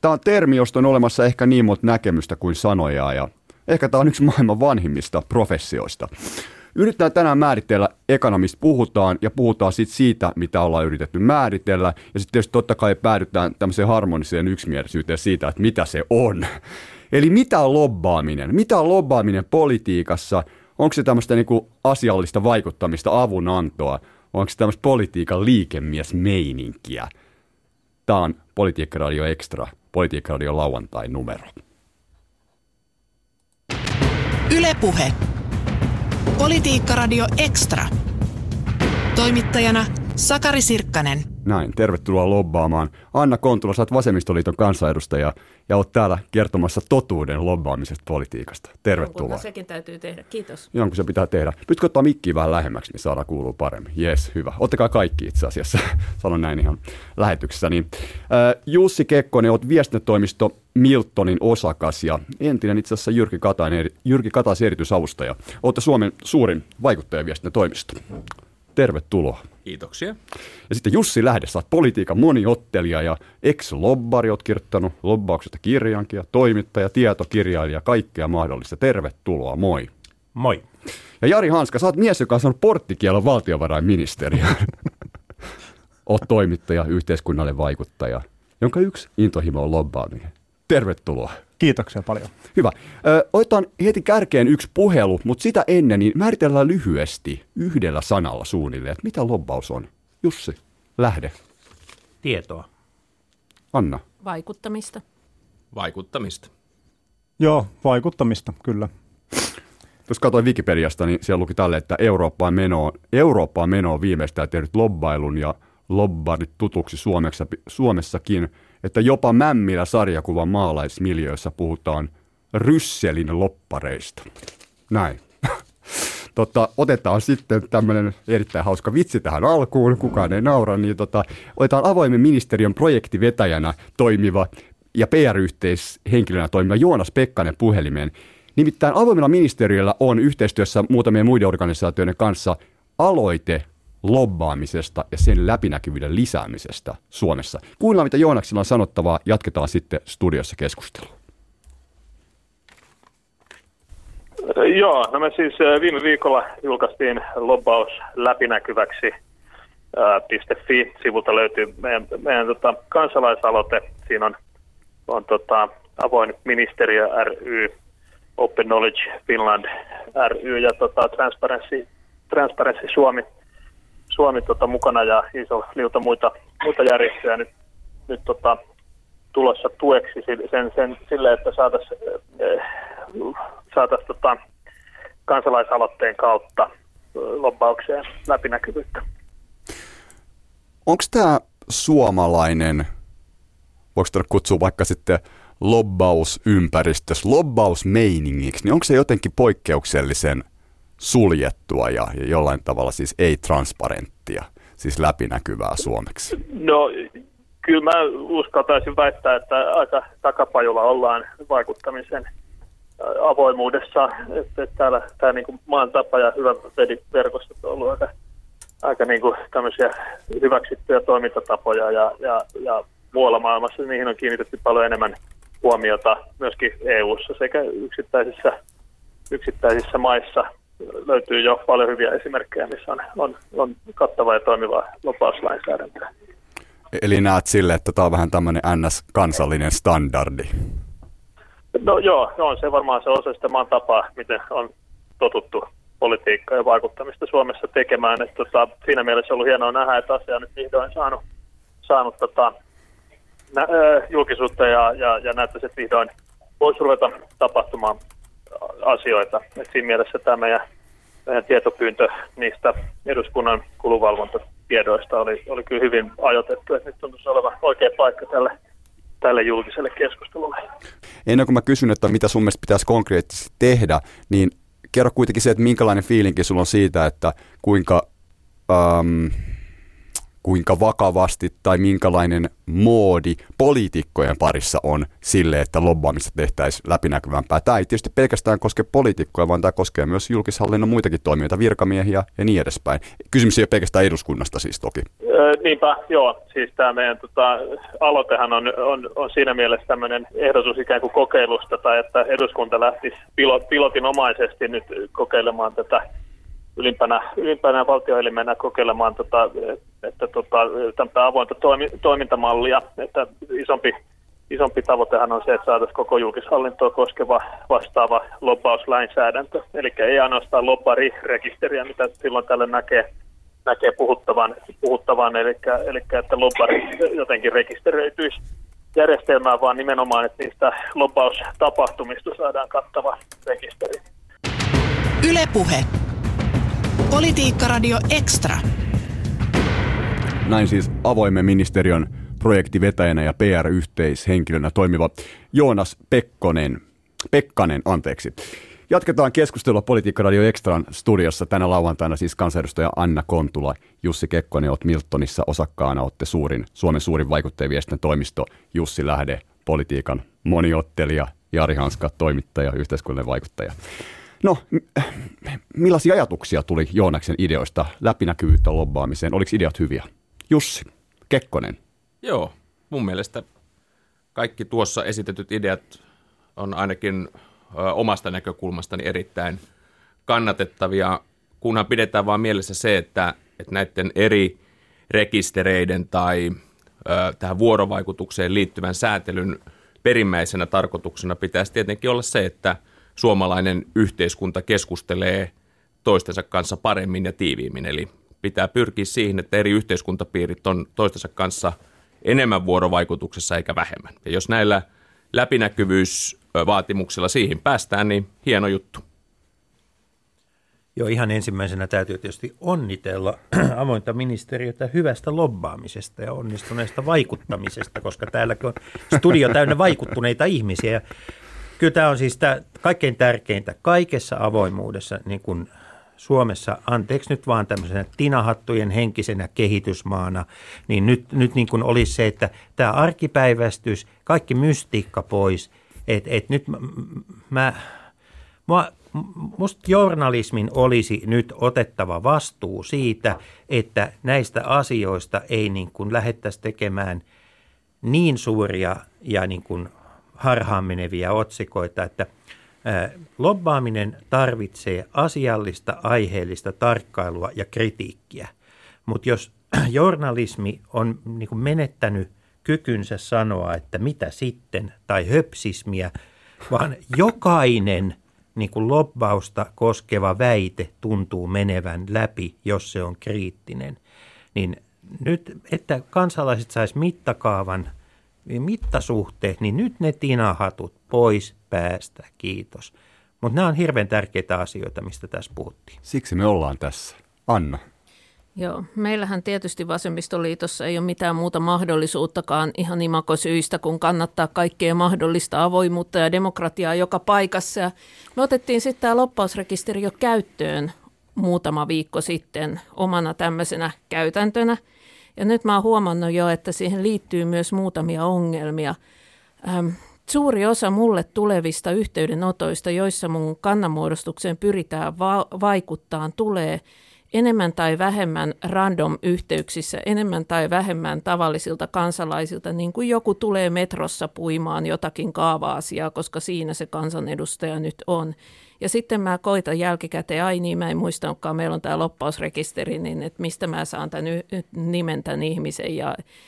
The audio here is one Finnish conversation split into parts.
Tämä on termi, josta on olemassa ehkä niin monta näkemystä kuin sanoja, ja ehkä tämä on yksi maailman vanhimmista professioista. Yritetään tänään määritellä eka, mistä puhutaan, ja puhutaan sitten siitä, mitä ollaan yritetty määritellä, ja sitten tietysti totta kai päädytään tämmöiseen harmoniseen yksimielisyyteen siitä, että mitä se on. Eli mitä on lobbaaminen? Mitä on lobbaaminen politiikassa? Onko se tämmöistä niinku asiallista vaikuttamista, avunantoa? Onko se tämmöistä politiikan liikemiesmeininkiä? Tämä on Politiikka-radio Extra, Politiikka-radio lauantai numero. Yle Puhe. Politiikka-radio Extra. Toimittajana Sakari Sirkkanen. Näin, tervetuloa lobbaamaan. Anna Kontula, sä oot Vasemmistoliiton kansanedustaja ja oot täällä kertomassa totuuden lobbaamisesta politiikasta. Tervetuloa. Jonkun sekin täytyy tehdä, kiitos. Jonkun se pitää tehdä. Pystytkö ottaa mikkiä vähän lähemmäksi, niin saadaan kuulua paremmin. Jes, hyvä. Ottakaa kaikki itse asiassa, sanon näin ihan lähetyksessä. Niin, Jussi Kekkonen, oot viestintätoimisto Miltonin osakas ja entinen itse asiassa Jyrki Kataisen erityisavustaja. Ootte Suomen suurin vaikuttajaviestintätoimisto. Tervetuloa. Kiitoksia. Ja sitten Jussi Lähde, sä oot politiikan moniottelija ja ex-lobbari, oot kirjoittanut lobbauksesta kirjankin ja toimittaja, tietokirjailija, kaikkea mahdollista. Tervetuloa, moi. Moi. Ja Jari Hanska, sä oot mies, joka on saanut porttikielon valtiovarainministeriöön. Oot toimittaja, yhteiskunnalle vaikuttaja, jonka yksi intohimo on lobbaaminen. Tervetuloa. Kiitoksia paljon. Hyvä. Otetaan heti kärkeen yksi puhelu, mutta sitä ennen niin määritellään lyhyesti yhdellä sanalla suunnilleen, että mitä lobbaus on. Jussi, Lähde. Tietoa. Anna. Vaikuttamista. Vaikuttamista. Joo, vaikuttamista, kyllä. Jos katsoin Wikipediasta, niin siellä luki tälle, että Eurooppaan menoon viimeistään tehnyt lobbailun ja lobbarit tutuksi Suomessakin, että jopa Mämmilä sarjakuvan maalaismiljöissä puhutaan Rysselin loppareista. Näin. Otetaan sitten tämmöinen erittäin hauska vitsi tähän alkuun, kukaan ei naura, niin otetaan avoimen ministeriön projektivetäjänä toimiva ja PR-yhteishenkilönä toimiva Joonas Pekkanen puhelimeen. Nimittäin avoimella ministeriöllä on yhteistyössä muutamien muiden organisaatioiden kanssa aloite lobbaamisesta ja sen läpinäkyvyyden lisäämisestä Suomessa. Kuunnellaan, mitä Joonaksilla on sanottavaa. Jatketaan sitten studiossa keskustelua. Joo, no me siis viime viikolla julkaistiin lobbaus läpinäkyväksi.fi-sivulta löytyy meidän kansalaisaloite. Siinä on avoin ministeriö ry, Open Knowledge Finland ry ja Transparency Suomi mukana ja iso liuta muita järjestöjä nyt tulossa tueksi sille, että saataisiin kansalaisaloitteen kautta lobbaukseen läpinäkyvyyttä. Onko tämä suomalainen, voiko tätä kutsua vaikka sitten lobbausympäristössä, lobbausmeiningiksi, niin onko se jotenkin poikkeuksellisen suljettua ja jollain tavalla siis ei-transparenttia, siis läpinäkyvää suomeksi? No, kyllä mä uskaltaisin väittää, että aika takapajulla ollaan vaikuttamisen avoimuudessa. Että täällä tämä niin kuin maan tapa ja hyvä verkostot on ollut aika niin kuin tämmöisiä hyväksyttyjä toimintatapoja ja muualla maailmassa niihin on kiinnitetty paljon enemmän huomiota myöskin EU:ssa sekä yksittäisissä maissa. Löytyy jo paljon hyviä esimerkkejä, missä on kattava ja toimiva lobbauslainsäädäntö. Eli näet sille, että tämä on vähän tämmöinen NS-kansallinen standardi? No joo, on se varmaan se osa sitä maan tapaa, miten on totuttu politiikkaa ja vaikuttamista Suomessa tekemään. Että siinä mielessä on ollut hienoa nähdä, että asia on nyt vihdoin saanut julkisuutta ja näyttäisi, että vihdoin voisi ruveta tapahtumaan asioita. Et siinä mielessä tämä meidän tietopyyntö niistä eduskunnan kulunvalvontatiedoista oli kyllä hyvin ajoitettu, että nyt tuntuisi olevan oikea paikka tälle julkiselle keskustelulle. Ennen kuin mä kysyn, että mitä sun mielestä pitäisi konkreettisesti tehdä, niin kerro kuitenkin se, että minkälainen fiilinki sulla on siitä, että kuinka vakavasti tai minkälainen moodi poliitikkojen parissa on sille, että lobbaamista tehtäisiin läpinäkyvämpää. Tämä ei tietysti pelkästään koske poliitikkoja, vaan tämä koskee myös julkishallinnon muitakin toimijoita, virkamiehiä ja niin edespäin. Kysymys ei ole pelkästään eduskunnasta siis toki. Niinpä, joo. Siis tämä meidän aloitehan on siinä mielessä tämmöinen ehdotus ikään kuin kokeilusta, tai että eduskunta lähtisi pilotinomaisesti nyt kokeilemaan tätä ylimpänä valtioelimenä kokeilemaan että tämmöistä avointa toimintamallia, että isompi tavoitehan on se, että saataisiin koko julkishallintoa koskeva vastaava lobbauslainsäädäntö, eli ei ainoastaan lobbarirekisteriä, mitä silloin tällä näkee puhuttavan eli että lobbari jotenkin rekisteröityisi järjestelmään, vaan nimenomaan, että niistä lobbaustapahtumista saadaan kattava rekisteri. Yle Puhe. Politiikkaradio Extra. Näin siis avoimen ministeriön projektivetäjänä ja PR-yhteishenkilönä toimiva Joonas Pekkanen. Jatketaan keskustelua Politiikkaradio Extran studiossa tänä lauantaina siis kansanedustaja Anna Kontula, Jussi Kekkonen, olet Miltonissa osakkaana, olette Suomen suurin vaikuttajaviestintä toimisto, Jussi Lähde, politiikan moniottelija, Jari Hanska, toimittaja, yhteiskunnallinen vaikuttaja. No, millaisia ajatuksia tuli Joonaksen ideoista läpinäkyvyyttä lobbaamiseen? Oliko ideat hyviä? Jussi Kekkonen. Joo, mun mielestä kaikki tuossa esitetyt ideat on ainakin omasta näkökulmastani erittäin kannatettavia, kunhan pidetään vaan mielessä se, että näiden eri rekistereiden tai tähän vuorovaikutukseen liittyvän säätelyn perimmäisenä tarkoituksena pitäisi tietenkin olla se, että suomalainen yhteiskunta keskustelee toistensa kanssa paremmin ja tiiviimmin. Eli pitää pyrkiä siihen, että eri yhteiskuntapiirit on toistensa kanssa enemmän vuorovaikutuksessa eikä vähemmän. Ja jos näillä läpinäkyvyysvaatimuksilla siihen päästään, niin hieno juttu. Joo, ihan ensimmäisenä täytyy tietysti onnitella avointa ministeriötä hyvästä lobbaamisesta ja onnistuneesta vaikuttamisesta, koska täälläkin on studio täynnä vaikuttuneita ihmisiä. Ja kyllä tämä on siis tämä kaikkein tärkeintä kaikessa avoimuudessa niin kuin Suomessa, anteeksi nyt vaan tämmöisenä tinahattujen henkisenä kehitysmaana, niin nyt niin kuin olisi se, että tämä arkipäiväistys, kaikki mystiikka pois, että nyt musta journalismin olisi nyt otettava vastuu siitä, että näistä asioista ei niin kuin lähdettäisi tekemään niin suuria ja niin kuin harhaan meneviä otsikoita, että lobbaaminen tarvitsee asiallista, aiheellista tarkkailua ja kritiikkiä. Mutta jos journalismi on niin kuin menettänyt kykynsä sanoa, että mitä sitten, tai höpsismiä, vaan jokainen niin kuin lobbausta koskeva väite tuntuu menevän läpi, jos se on kriittinen, niin nyt, että kansalaiset sais mittakaavan, mittasuhteet, niin nyt ne tinahatut pois päästä, kiitos. Mutta nämä on hirveän tärkeitä asioita, mistä tässä puhuttiin. Siksi me ollaan tässä. Anna. Joo, meillähän tietysti Vasemmistoliitossa ei ole mitään muuta mahdollisuuttakaan ihan imagosyistä, kun kannattaa kaikkea mahdollista avoimuutta ja demokratiaa joka paikassa. Ja me otettiin sitten tämä lobbausrekisteri jo käyttöön muutama viikko sitten omana tämmöisenä käytäntönä. Ja nyt mä oon huomannut jo, että siihen liittyy myös muutamia ongelmia. Suuri osa mulle tulevista yhteydenotoista, joissa mun kannanmuodostukseen pyritään vaikuttaa, tulee enemmän tai vähemmän random-yhteyksissä, enemmän tai vähemmän tavallisilta kansalaisilta, niin kuin joku tulee metrossa puimaan jotakin kaava-asiaa, koska siinä se kansanedustaja nyt on. Ja sitten mä koitan jälkikäteen, ai niin, mä en muistanutkaan, meillä on tämä lobbausrekisteri, niin että mistä mä saan tämän nimen tämän ihmisen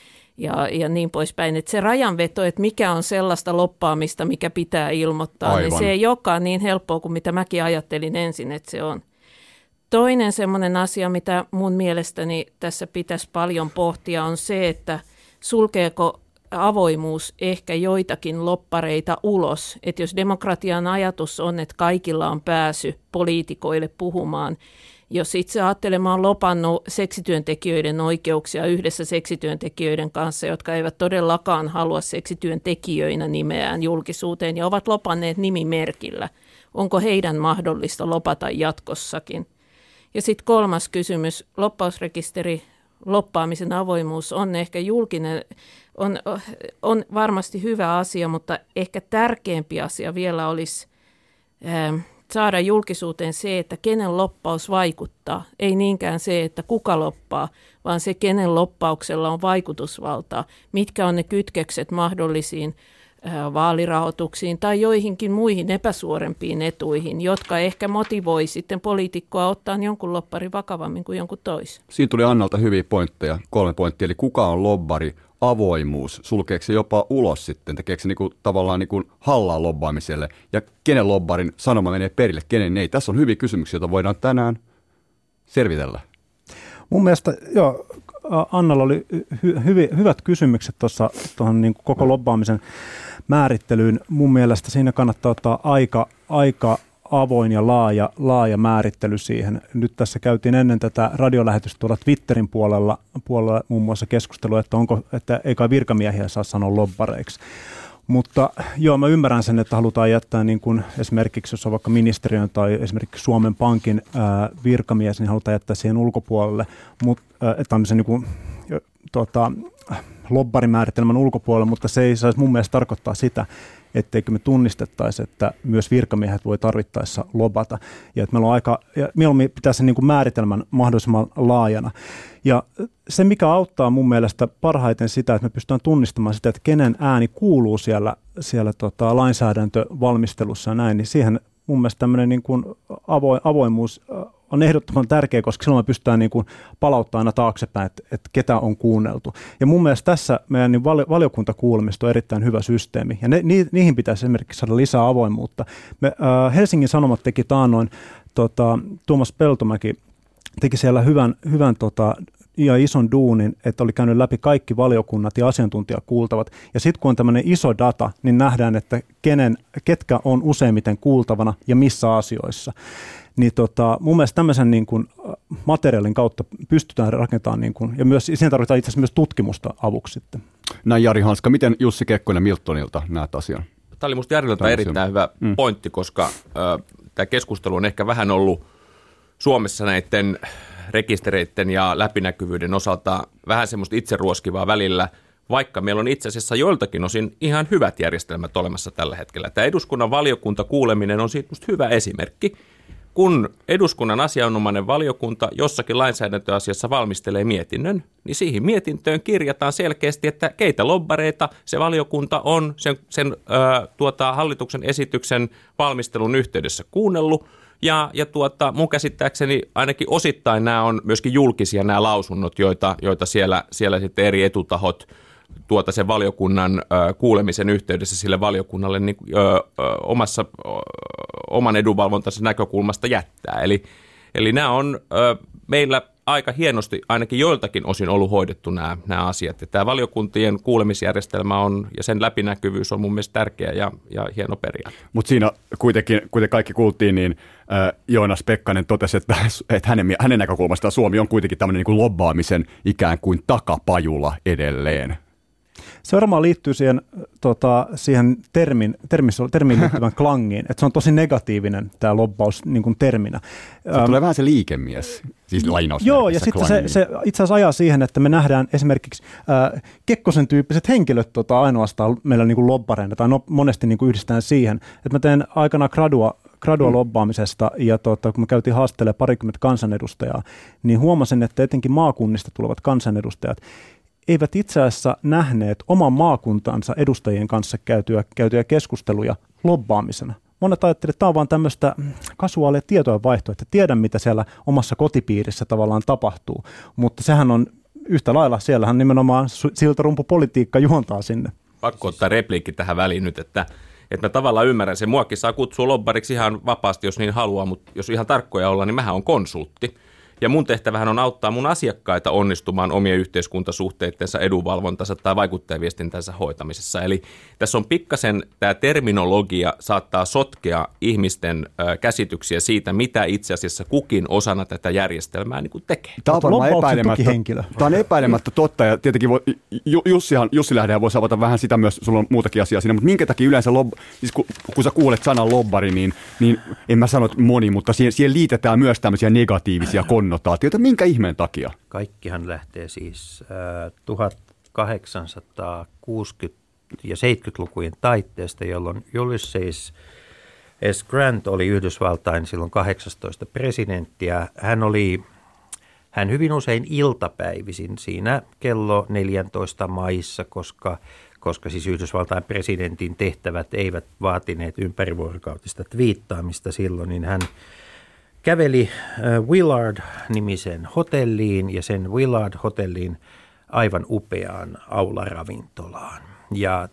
ja niin poispäin. Että se rajanveto, että mikä on sellaista loppaamista, mikä pitää ilmoittaa, aivan, niin se ei olekaan niin helppoa kuin mitä mäkin ajattelin ensin, että se on. Toinen semmoinen asia, mitä mun mielestäni tässä pitäisi paljon pohtia, on se, että sulkeeko avoimuus ehkä joitakin lobbareita ulos. Että jos demokratian ajatus on, että kaikilla on pääsy poliitikoille puhumaan, jos itse ajattelemaan lopannut seksityöntekijöiden oikeuksia yhdessä seksityöntekijöiden kanssa, jotka eivät todellakaan halua seksityöntekijöinä nimeään julkisuuteen ja ovat lopanneet nimimerkillä, onko heidän mahdollista lopata jatkossakin? Ja sitten kolmas kysymys, lobbausrekisteri lobbaamisen avoimuus on ehkä julkinen, on varmasti hyvä asia, mutta ehkä tärkeämpi asia vielä olisi saada julkisuuteen se, että kenen lobbaus vaikuttaa. Ei niinkään se, että kuka lobbaa, vaan se, kenen lobbauksella on vaikutusvaltaa, mitkä on ne kytkökset mahdollisiin vaalirahoituksiin tai joihinkin muihin epäsuorempiin etuihin, jotka ehkä motivoi sitten poliitikkoa ottaa jonkun lobbarin vakavammin kuin jonkun toisen. Siinä tuli Annalta hyviä pointteja, 3 pointtia, eli kuka on lobbari, avoimuus, sulkeeko se jopa ulos sitten, tekeekö se tavallaan hallaa lobbaamiselle, ja kenen lobbarin sanoma menee perille, kenen ei. Tässä on hyviä kysymyksiä, joita voidaan tänään selvitellä. Mun mielestä, joo, Annalla oli hyvät kysymykset tuohon koko lobbaamisen määrittelyyn. Mun mielestä siinä kannattaa ottaa aika avoin ja laaja määrittely siihen. Nyt tässä käytiin ennen tätä radiolähetystä tuolla Twitterin puolella muun muassa keskustelua, että ei kai virkamiehiä saa sanoa lobbareiksi. Mutta joo, mä ymmärrän sen, että halutaan jättää niin kuin esimerkiksi, jos on vaikka ministeriön tai esimerkiksi Suomen Pankin virkamies, niin halutaan jättää siihen ulkopuolelle, mutta tämmöisen niin kuin, lobbarimääritelmän ulkopuolelle, mutta se ei saisi mun mielestä tarkoittaa sitä, etteikö me tunnistettaisi, että myös virkamiehet voi tarvittaessa lobata. Ja että meillä on mieluummin pitää sen niin kuin määritelmän mahdollisimman laajana. Ja se, mikä auttaa mun mielestä parhaiten sitä, että me pystytään tunnistamaan sitä, että kenen ääni kuuluu siellä lainsäädäntövalmistelussa ja näin, niin siihen mun mielestä tämmöinen niin kuin avoimuus on ehdottoman tärkeä, koska silloin me pystytään niin kuin palauttamaan aina taaksepäin, että ketä on kuunneltu. Ja mun mielestä tässä meidän niin valiokuntakuulemista on erittäin hyvä systeemi, ja niihin pitäisi esimerkiksi saada lisää avoimuutta. Helsingin Sanomat teki taannoin, Tuomas Peltomäki teki siellä hyvän ja ison duunin, että oli käynyt läpi kaikki valiokunnat ja asiantuntijakuultavat. Ja sitten kun on tämmöinen iso data, niin nähdään, että ketkä on useimmiten kuultavana ja missä asioissa. Niin mun mielestä tämmöisen niin kuin materiaalin kautta pystytään rakentamaan, niin kuin, ja myös siihen tarvitaan itse asiassa myös tutkimusta avuksi sitten. Näin Jari Hanska, miten Jussi Kekkonen Miltonilta näet asian? Tämä oli musta Jarilta erittäin hyvä pointti, koska tämä keskustelu on ehkä vähän ollut Suomessa näiden rekistereiden ja läpinäkyvyyden osalta vähän semmoista itseruoskivaa välillä, vaikka meillä on itse asiassa joiltakin osin ihan hyvät järjestelmät olemassa tällä hetkellä. Tämä eduskunnan valiokuntakuuleminen on siitä hyvä esimerkki. Kun eduskunnan asianomainen valiokunta jossakin lainsäädäntöasiassa valmistelee mietinnön, niin siihen mietintöön kirjataan selkeästi, että keitä lobbareita se valiokunta on sen hallituksen esityksen valmistelun yhteydessä kuunnellut. Ja mun käsittääkseni ainakin osittain nämä on myöskin julkisia nämä lausunnot, joita siellä sitten eri etutahot sen valiokunnan kuulemisen yhteydessä sille valiokunnalle niin, oman edunvalvontansa näkökulmasta jättää. Eli nämä on meillä aika hienosti ainakin joiltakin osin ollut hoidettu nämä asiat. Ja tämä valiokuntien kuulemisjärjestelmä ja sen läpinäkyvyys on mun mielestä tärkeä ja hieno periaate. Mutta siinä kuitenkin, kuten kaikki kuultiin, niin Joonas Pekkanen totesi, että hänen näkökulmastaan Suomi on kuitenkin tämmöinen niin kuin lobbaamisen ikään kuin takapajula edelleen. Se varmaan liittyy siihen termiin liittyvän klangiin, että se on tosi negatiivinen tämä lobbaus niin kuin terminä. Se tulee vähän se liikemies, siis lainausmerkissä. Joo, ja sitten se itse asiassa ajaa siihen, että me nähdään esimerkiksi Kekkosen tyyppiset henkilöt ainoastaan meillä niin kuin lobbareina, tai monesti niin kuin yhdistetään siihen, että mä teen aikanaan gradua lobbaamisesta, ja kun me käytiin haastelemaan 20 kansanedustajaa, niin huomasin, että etenkin maakunnista tulevat kansanedustajat eivät itse asiassa nähneet oman maakuntansa edustajien kanssa käytyjä keskusteluja lobbaamisena. Monet ajattelivat, että tämä on vaan tämmöistä kasuaalia tietojen vaihtoa, että tiedän, mitä siellä omassa kotipiirissä tavallaan tapahtuu, mutta sehän on yhtä lailla, siellähän nimenomaan siltarumpupolitiikka juontaa sinne. Pakko ottaa repliikki tähän väliin nyt, että mä tavallaan ymmärrän sen. Muakin saa kutsua lobbariksi ihan vapaasti, jos niin haluaa, mutta jos ihan tarkkoja ollaan, niin mähän on konsultti. Ja mun tehtävähän on auttaa mun asiakkaita onnistumaan omien yhteiskuntasuhteittensa, edunvalvontansa tai vaikuttajaviestintänsä hoitamisessa. Eli tässä on pikkasen tämä terminologia saattaa sotkea ihmisten käsityksiä siitä, mitä itse asiassa kukin osana tätä järjestelmää niin kuin tekee. Tämä on varmaan epäilemättä totta, ja tietenkin Jussi Lähdehän voisi avata vähän sitä myös, sulla on muutakin asiaa siinä, mutta minkä takia yleensä, siis kun sä kuulet sanan lobbari, niin en mä sano, että moni, mutta siihen liitetään myös tämmöisiä negatiivisia konnotaatioita. konnotaatiota. Minkä ihmeen takia? Kaikkihan lähtee siis 1860- ja 70-lukujen taitteesta, jolloin Ulysses S. Grant oli Yhdysvaltain silloin 18 presidenttiä. Hän hyvin usein iltapäivisin siinä kello 14 maissa, koska siis Yhdysvaltain presidentin tehtävät eivät vaatineet ympärivuorokautista twiittaamista silloin, niin hän käveli Willard-nimiseen hotelliin ja sen Willard-hotellin aivan upeaan aularavintolaan. Ja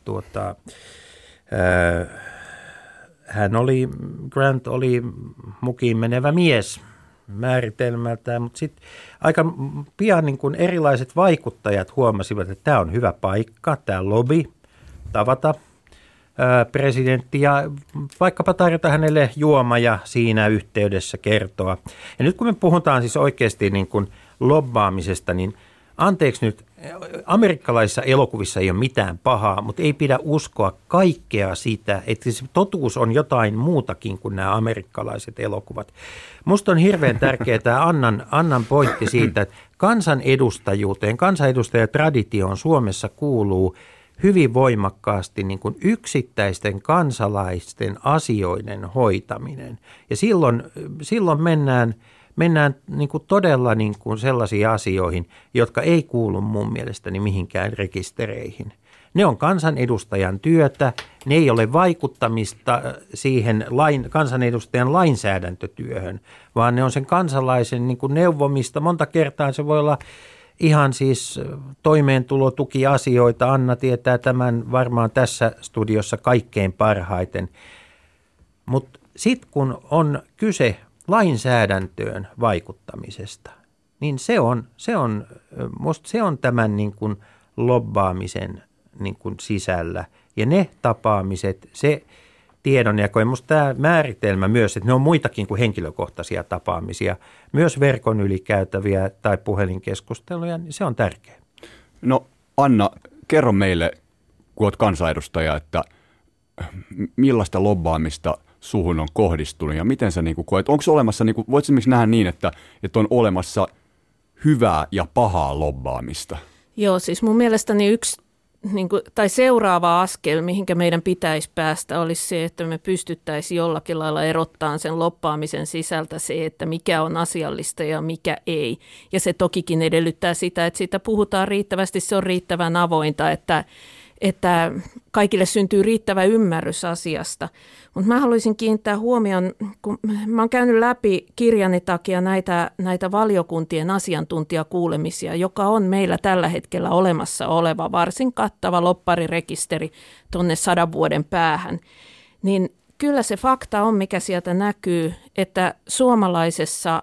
Grant oli mukiin menevä mies määritelmältään, mutta sitten aika pian niin kun erilaiset vaikuttajat huomasivat, että tämä on hyvä paikka, tämä lobby tavata presidentti ja vaikkapa tarjota hänelle juomaja siinä yhteydessä kertoa. Ja nyt kun me puhutaan siis oikeasti niin kuin lobbaamisesta, niin anteeksi nyt, amerikkalaisissa elokuvissa ei ole mitään pahaa, mutta ei pidä uskoa kaikkea sitä, että se totuus on jotain muutakin kuin nämä amerikkalaiset elokuvat. Musta on hirveän tärkeää tämä Annan pointti siitä, että kansanedustajuuteen, kansanedustajatraditioon Suomessa kuuluu hyvin voimakkaasti niin kuin yksittäisten kansalaisten asioiden hoitaminen. Ja silloin mennään niin kuin todella niin kuin sellaisiin asioihin, jotka ei kuulu mun mielestäni mihinkään rekistereihin. Ne on kansanedustajan työtä, ne ei ole vaikuttamista siihen kansanedustajan lainsäädäntötyöhön, vaan ne on sen kansalaisen niin kuin neuvomista. Monta kertaa se voi olla ihan siis toimeentulotukiasioita. Anna tietää tämän varmaan tässä studiossa kaikkein parhaiten. Mutta sitten kun on kyse lainsäädäntöön vaikuttamisesta, niin se on tämän niin kuin lobbaamisen niin kuin sisällä. Ja ne tapaamiset, se tiedonjako, ja musta tämä määritelmä myös, että ne on muitakin kuin henkilökohtaisia tapaamisia, myös verkon yli käytäviä tai puhelinkeskusteluja, niin se on tärkeä. No Anna, kerro meille, kun olet kansanedustaja, että millaista lobbaamista suhun on kohdistunut ja miten sä niin kuin koet? Onko olemassa, niin kuin, voit esimerkiksi nähdä niin, että on olemassa hyvää ja pahaa lobbaamista? Joo, siis mun mielestäni yksi tai seuraava askel, mihinkä meidän pitäisi päästä, olisi se, että me pystyttäisiin jollakin lailla erottamaan sen lobbaamisen sisältä se, että mikä on asiallista ja mikä ei. Ja se tokikin edellyttää sitä, että siitä puhutaan riittävästi, se on riittävän avointa, että kaikille syntyy riittävä ymmärrys asiasta. Mutta mä haluaisin kiinnittää huomioon, kun mä oon käynyt läpi kirjani takia näitä valiokuntien asiantuntijakuulemisia, joka on meillä tällä hetkellä olemassa oleva varsin kattava lobbarirekisteri tuonne 100 vuoden päähän, niin kyllä se fakta on, mikä sieltä näkyy, että suomalaisessa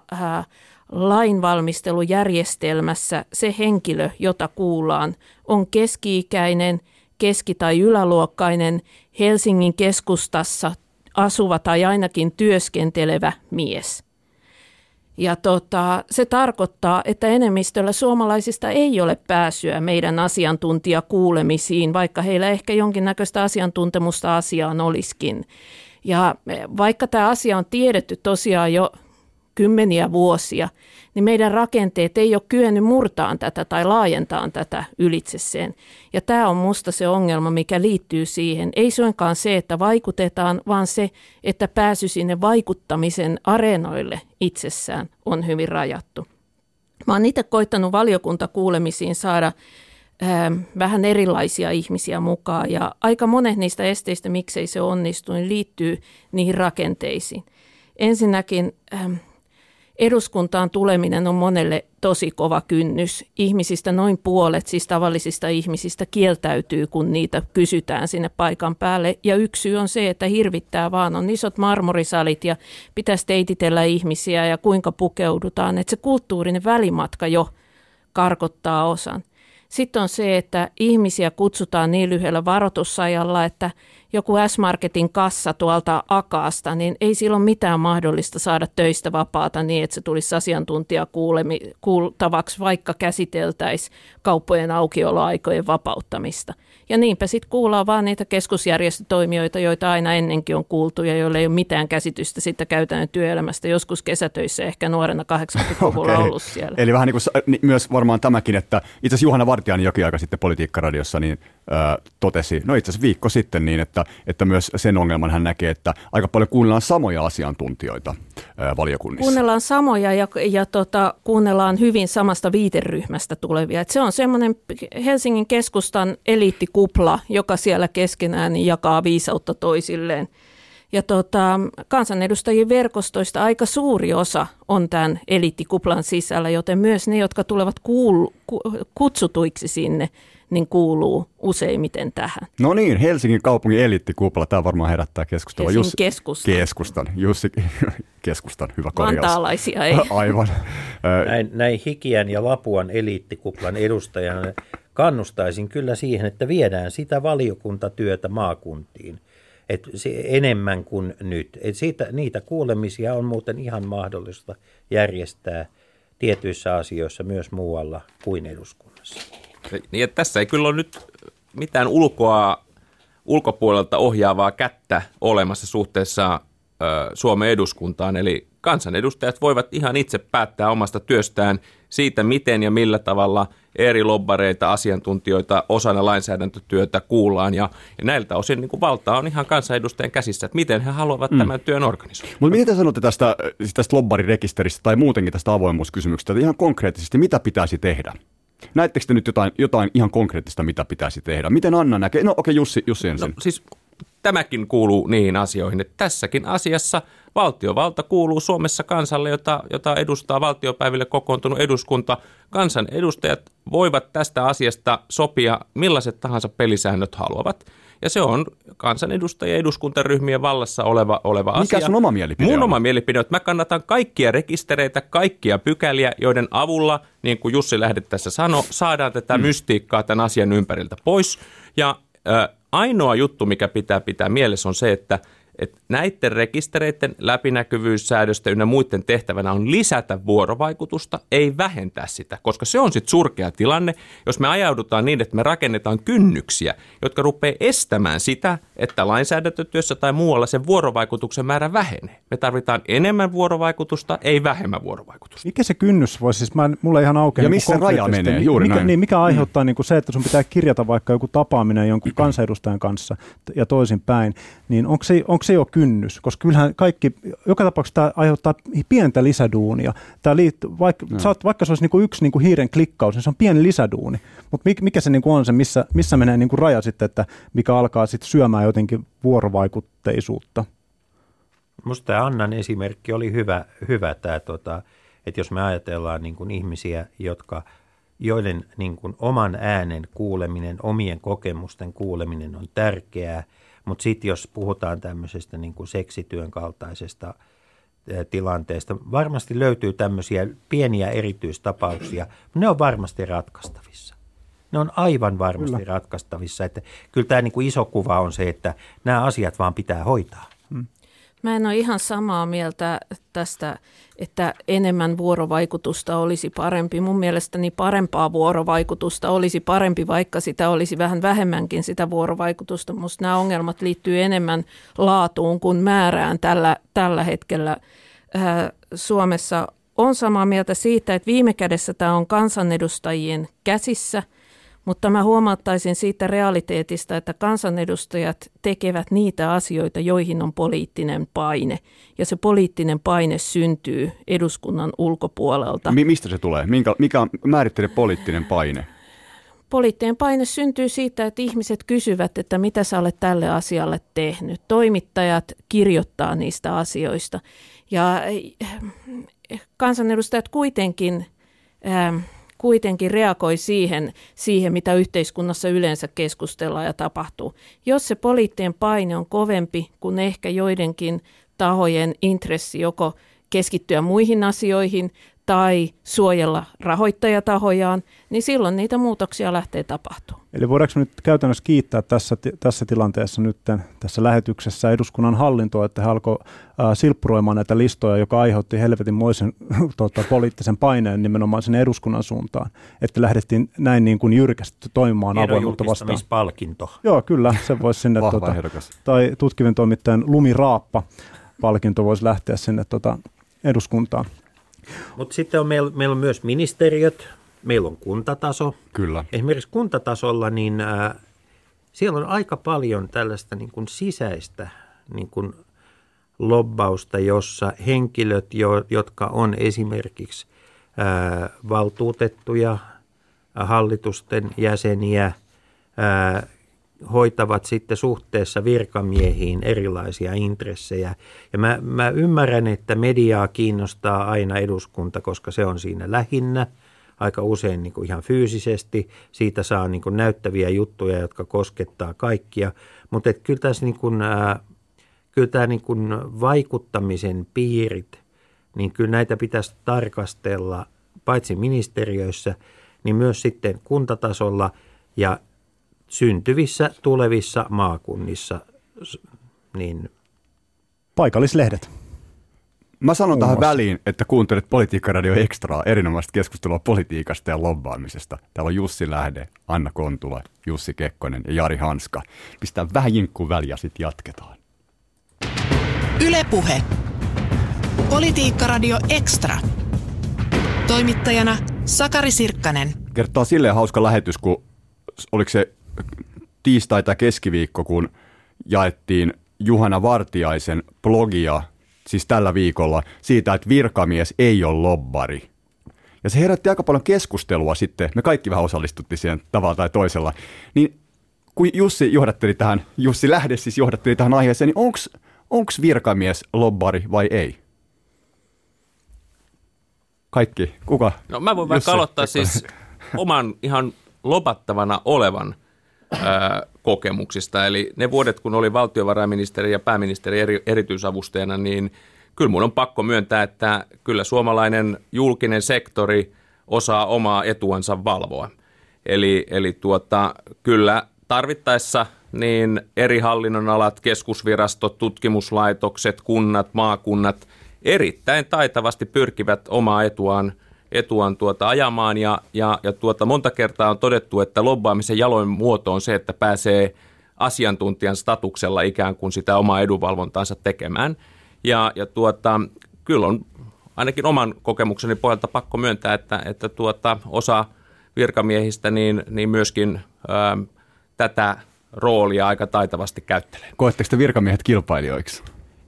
lainvalmistelujärjestelmässä se henkilö, jota kuullaan, on keski-ikäinen, keski- tai yläluokkainen, Helsingin keskustassa asuva tai ainakin työskentelevä mies. Ja se tarkoittaa, että enemmistöllä suomalaisista ei ole pääsyä meidän asiantuntijakuulemisiin, vaikka heillä ehkä jonkinnäköistä asiantuntemusta asiaan olisikin. Ja vaikka tämä asia on tiedetty tosiaan jo kymmeniä vuosia, niin meidän rakenteet ei ole kyennyt murtaan tätä tai laajentamaan tätä ylitseseen. Ja tämä on musta se ongelma, mikä liittyy siihen. Ei suinkaan se, että vaikutetaan, vaan se, että pääsy sinne vaikuttamisen areenoille itsessään on hyvin rajattu. Mä oon itse koittanut valiokuntakuulemisiin saada vähän erilaisia ihmisiä mukaan, ja aika monet niistä esteistä, miksei se onnistu, niin liittyy niihin rakenteisiin. Ensinnäkin eduskuntaan tuleminen on monelle tosi kova kynnys. Ihmisistä noin puolet, siis tavallisista ihmisistä, kieltäytyy, kun niitä kysytään sinne paikan päälle. Ja yksi syy on se, että hirvittää vaan, on isot marmorisalit ja pitäisi teititellä ihmisiä ja kuinka pukeudutaan. Että se kulttuurinen välimatka jo karkottaa osan. Sitten on se, että ihmisiä kutsutaan niin lyhyellä varoitusajalla, että joku S-Marketin kassa tuolta Akaasta, niin ei sillä ole mitään mahdollista saada töistä vapaata niin, että se tulisi asiantuntijakuultavaksi, vaikka käsiteltäisiin kauppojen aukioloaikojen vapauttamista. Ja niinpä sitten kuullaan vaan niitä keskusjärjestötoimijoita, joita aina ennenkin on kuultu ja joilla ei ole mitään käsitystä siitä käytännön työelämästä. Joskus kesätöissä ehkä nuorena 80-luvulla ollut siellä. Eli vähän niin kuin myös varmaan tämäkin, että itse asiassa Juhana Vartiainen jokin aika sitten Politiikkaradiossa niin, totesi, no itse asiassa viikko sitten niin, että myös sen ongelman hän näkee, että aika paljon kuunnellaan samoja asiantuntijoita valiokunnissa. Kuunnellaan samoja ja kuunnellaan hyvin samasta viiteryhmästä tulevia. Et se on semmoinen Helsingin keskustan eliittikupla, joka siellä keskenään jakaa viisautta toisilleen. Ja kansanedustajien verkostoista aika suuri osa on tämän eliittikuplan sisällä, joten myös ne, jotka tulevat kutsutuiksi sinne, niin kuuluu useimmiten tähän. No niin, Helsingin kaupungin eliittikupla. Tämä varmaan herättää keskustelua. Jussi Keskustan, hyvä korjaus. Vantaalaisia ei. Aivan. Näin Hikiän ja Lapuan eliittikuplan edustajana kannustaisin kyllä siihen, että viedään sitä valiokuntatyötä maakuntiin. Enemmän kuin nyt. Niitä kuulemisia on muuten ihan mahdollista järjestää tietyissä asioissa myös muualla kuin eduskunnassa. Niin, että tässä ei kyllä ole nyt mitään ulkopuolelta ohjaavaa kättä olemassa suhteessa Suomen eduskuntaan. Eli kansanedustajat voivat ihan itse päättää omasta työstään siitä, miten ja millä tavalla eri lobbareita, asiantuntijoita osana lainsäädäntötyötä kuullaan. Ja näiltä osin niin kuin valta on ihan kansanedustajien käsissä, että miten he haluavat tämän työn organisoida. Mutta mitä te sanotte tästä lobbarirekisteristä tai muutenkin tästä avoimuuskysymyksestä, ihan konkreettisesti, mitä pitäisi tehdä? Näettekö te nyt jotain ihan konkreettista, mitä pitäisi tehdä? Miten Anna näkee? No okei, Jussi ensin. No, siis tämäkin kuuluu niihin asioihin, että tässäkin asiassa valtiovalta kuuluu Suomessa kansalle, jota edustaa valtiopäiville kokoontunut eduskunta. Kansanedustajat voivat tästä asiasta sopia millaiset tahansa pelisäännöt haluavat. Ja se on kansanedustajien eduskuntaryhmien vallassa oleva asia. Mikä sun oma mielipide on? Mun oma mielipide on, että mä kannatan kaikkia rekistereitä, kaikkia pykäliä, joiden avulla, niin kuin Jussi Lähde tässä sanoi, saadaan tätä mystiikkaa tämän asian ympäriltä pois. Ja ainoa juttu, mikä pitää mielessä on se, että näiden rekistereiden läpinäkyvyyssäädöstä ynnä muiden tehtävänä on lisätä vuorovaikutusta, ei vähentää sitä, koska se on sitten surkea tilanne, jos me ajaudutaan niin, että me rakennetaan kynnyksiä, jotka rupeaa estämään sitä, että lainsäädäntötyössä tai muualla sen vuorovaikutuksen määrä vähenee. Me tarvitaan enemmän vuorovaikutusta, ei vähemmän vuorovaikutusta. Mikä se kynnys voisi, siis mulla ei ihan aukeaa. Ja missä raja menee, juuri näin. Niin, mikä aiheuttaa niin kuin se, että sun pitää kirjata vaikka joku tapaaminen jonkun kansanedustajan kanssa ja toisinpäin, niin onko se jo kynnys? Koska kyllähän joka tapauksessa tämä aiheuttaa pientä lisäduunia. Vaikka se olisi niin yksi niin hiiren klikkaus, niin se on pieni lisäduuni. Mutta mikä se niin on se, missä menee niin raja sitten, että mikä alkaa sitten syömään jotenkin vuorovaikutteisuutta? Minusta tämä Annan esimerkki oli hyvä tämä, että jos me ajatellaan niin kuin ihmisiä, joiden niin kuin oman äänen kuuleminen, omien kokemusten kuuleminen on tärkeää, mutta sitten jos puhutaan tämmöisestä niin kuin seksityön kaltaisesta tilanteesta, varmasti löytyy tämmöisiä pieniä erityistapauksia, mutta ne on varmasti ratkaistavissa. Ne on aivan varmasti ratkaistavissa. Että kyllä tämä niin kuin iso kuva on se, että nämä asiat vaan pitää hoitaa. Mä en ole ihan samaa mieltä tästä, että enemmän vuorovaikutusta olisi parempi. Mun mielestäni parempaa vuorovaikutusta olisi parempi, vaikka sitä olisi vähän vähemmänkin sitä vuorovaikutusta. Musta nämä ongelmat liittyy enemmän laatuun kuin määrään tällä hetkellä Suomessa. On samaa mieltä siitä, että viime kädessä tämä on kansanedustajien käsissä, mutta mä huomauttaisin siitä realiteetista, että kansanedustajat tekevät niitä asioita, joihin on poliittinen paine. Ja se poliittinen paine syntyy eduskunnan ulkopuolelta. Mistä se tulee? Mikä määrittelee poliittinen paine? Poliittinen paine syntyy siitä, että ihmiset kysyvät, että mitä sä olet tälle asialle tehnyt. Toimittajat kirjoittaa niistä asioista. Ja kansanedustajat kuitenkin reagoi siihen, mitä yhteiskunnassa yleensä keskustellaan ja tapahtuu. Jos se poliittinen paine on kovempi kuin ehkä joidenkin tahojen intressi joko keskittyä muihin asioihin tai suojella rahoittajatahojaan, niin silloin niitä muutoksia lähtee tapahtumaan. Eli voidaanko nyt käytännössä kiittää tässä tilanteessa nyt tässä lähetyksessä eduskunnan hallintoa, että he alkoi silppuroimaan näitä listoja, joka aiheutti helvetinmoisen poliittisen paineen nimenomaan sinne eduskunnan suuntaan, että lähdettiin näin niin kuin jyrkästi toimimaan avoimuutta vastaan. Tiedonjulkistamispalkinto. Joo, kyllä, se voisi sinne, tai tutkivien toimittajan lumiraappa-palkinto voisi lähteä sinne eduskuntaan. Mutta sitten meillä on myös ministeriöt, meillä on kuntataso. Kyllä. Esimerkiksi kuntatasolla, niin siellä on aika paljon tällaista niin kuin sisäistä niin kuin lobbausta, jossa henkilöt, jotka on esimerkiksi valtuutettuja, hallitusten jäseniä, hoitavat sitten suhteessa virkamiehiin erilaisia intressejä. Ja mä ymmärrän, että mediaa kiinnostaa aina eduskunta, koska se on siinä lähinnä, aika usein niin kuin ihan fyysisesti. Siitä saa niin kuin näyttäviä juttuja, jotka koskettaa kaikkia. Mutta kyllä tässä kyllä tämä niin kuin vaikuttamisen piirit, niin kyllä näitä pitäisi tarkastella paitsi ministeriöissä, niin myös sitten kuntatasolla ja syntyvissä, tulevissa maakunnissa. Niin. Paikallislehdet. Mä sanon tähän väliin, että kuuntelet Politiikka-radio Extraa, erinomaista keskustelua politiikasta ja lobbaamisesta. Täällä on Jussi Lähde, Anna Kontula, Jussi Kekkonen ja Jari Hanska. Pistää vähän jinkkuun väliin ja sitten jatketaan. Yle Puhe. Politiikka-radio Extra. Toimittajana Sakari Sirkkanen. Kertaa silleen hauska lähetys, kun oliko se tiistai tai keskiviikko, kun jaettiin Juhana Vartiaisen blogia, siis tällä viikolla, siitä, että virkamies ei ole lobbari. Ja se herätti aika paljon keskustelua sitten, me kaikki vähän osallistuttiin siihen tavalla tai toisella. Niin kun Jussi Lähde siis johdatteli tähän aiheeseen, niin onko virkamies lobbari vai ei? Kaikki, kuka? No mä voin vaikka aloittaa siis oman ihan lobattavana olevan kokemuksista. Eli ne vuodet, kun oli valtiovarainministeri ja pääministeri erityisavustajana, niin kyllä mun on pakko myöntää, että kyllä suomalainen julkinen sektori osaa omaa etuansa valvoa. Eli kyllä tarvittaessa niin eri hallinnonalat, keskusvirastot, tutkimuslaitokset, kunnat, maakunnat erittäin taitavasti pyrkivät omaa etuaan ajamaan ja monta kertaa on todettu, että lobbaamisen jaloin muoto on se, että pääsee asiantuntijan statuksella ikään kuin sitä omaa edunvalvontaansa tekemään. Kyllä on ainakin oman kokemukseni pohjalta pakko myöntää, että osa virkamiehistä niin myöskin tätä roolia aika taitavasti käyttelee. Koetteko te virkamiehet kilpailijoiksi?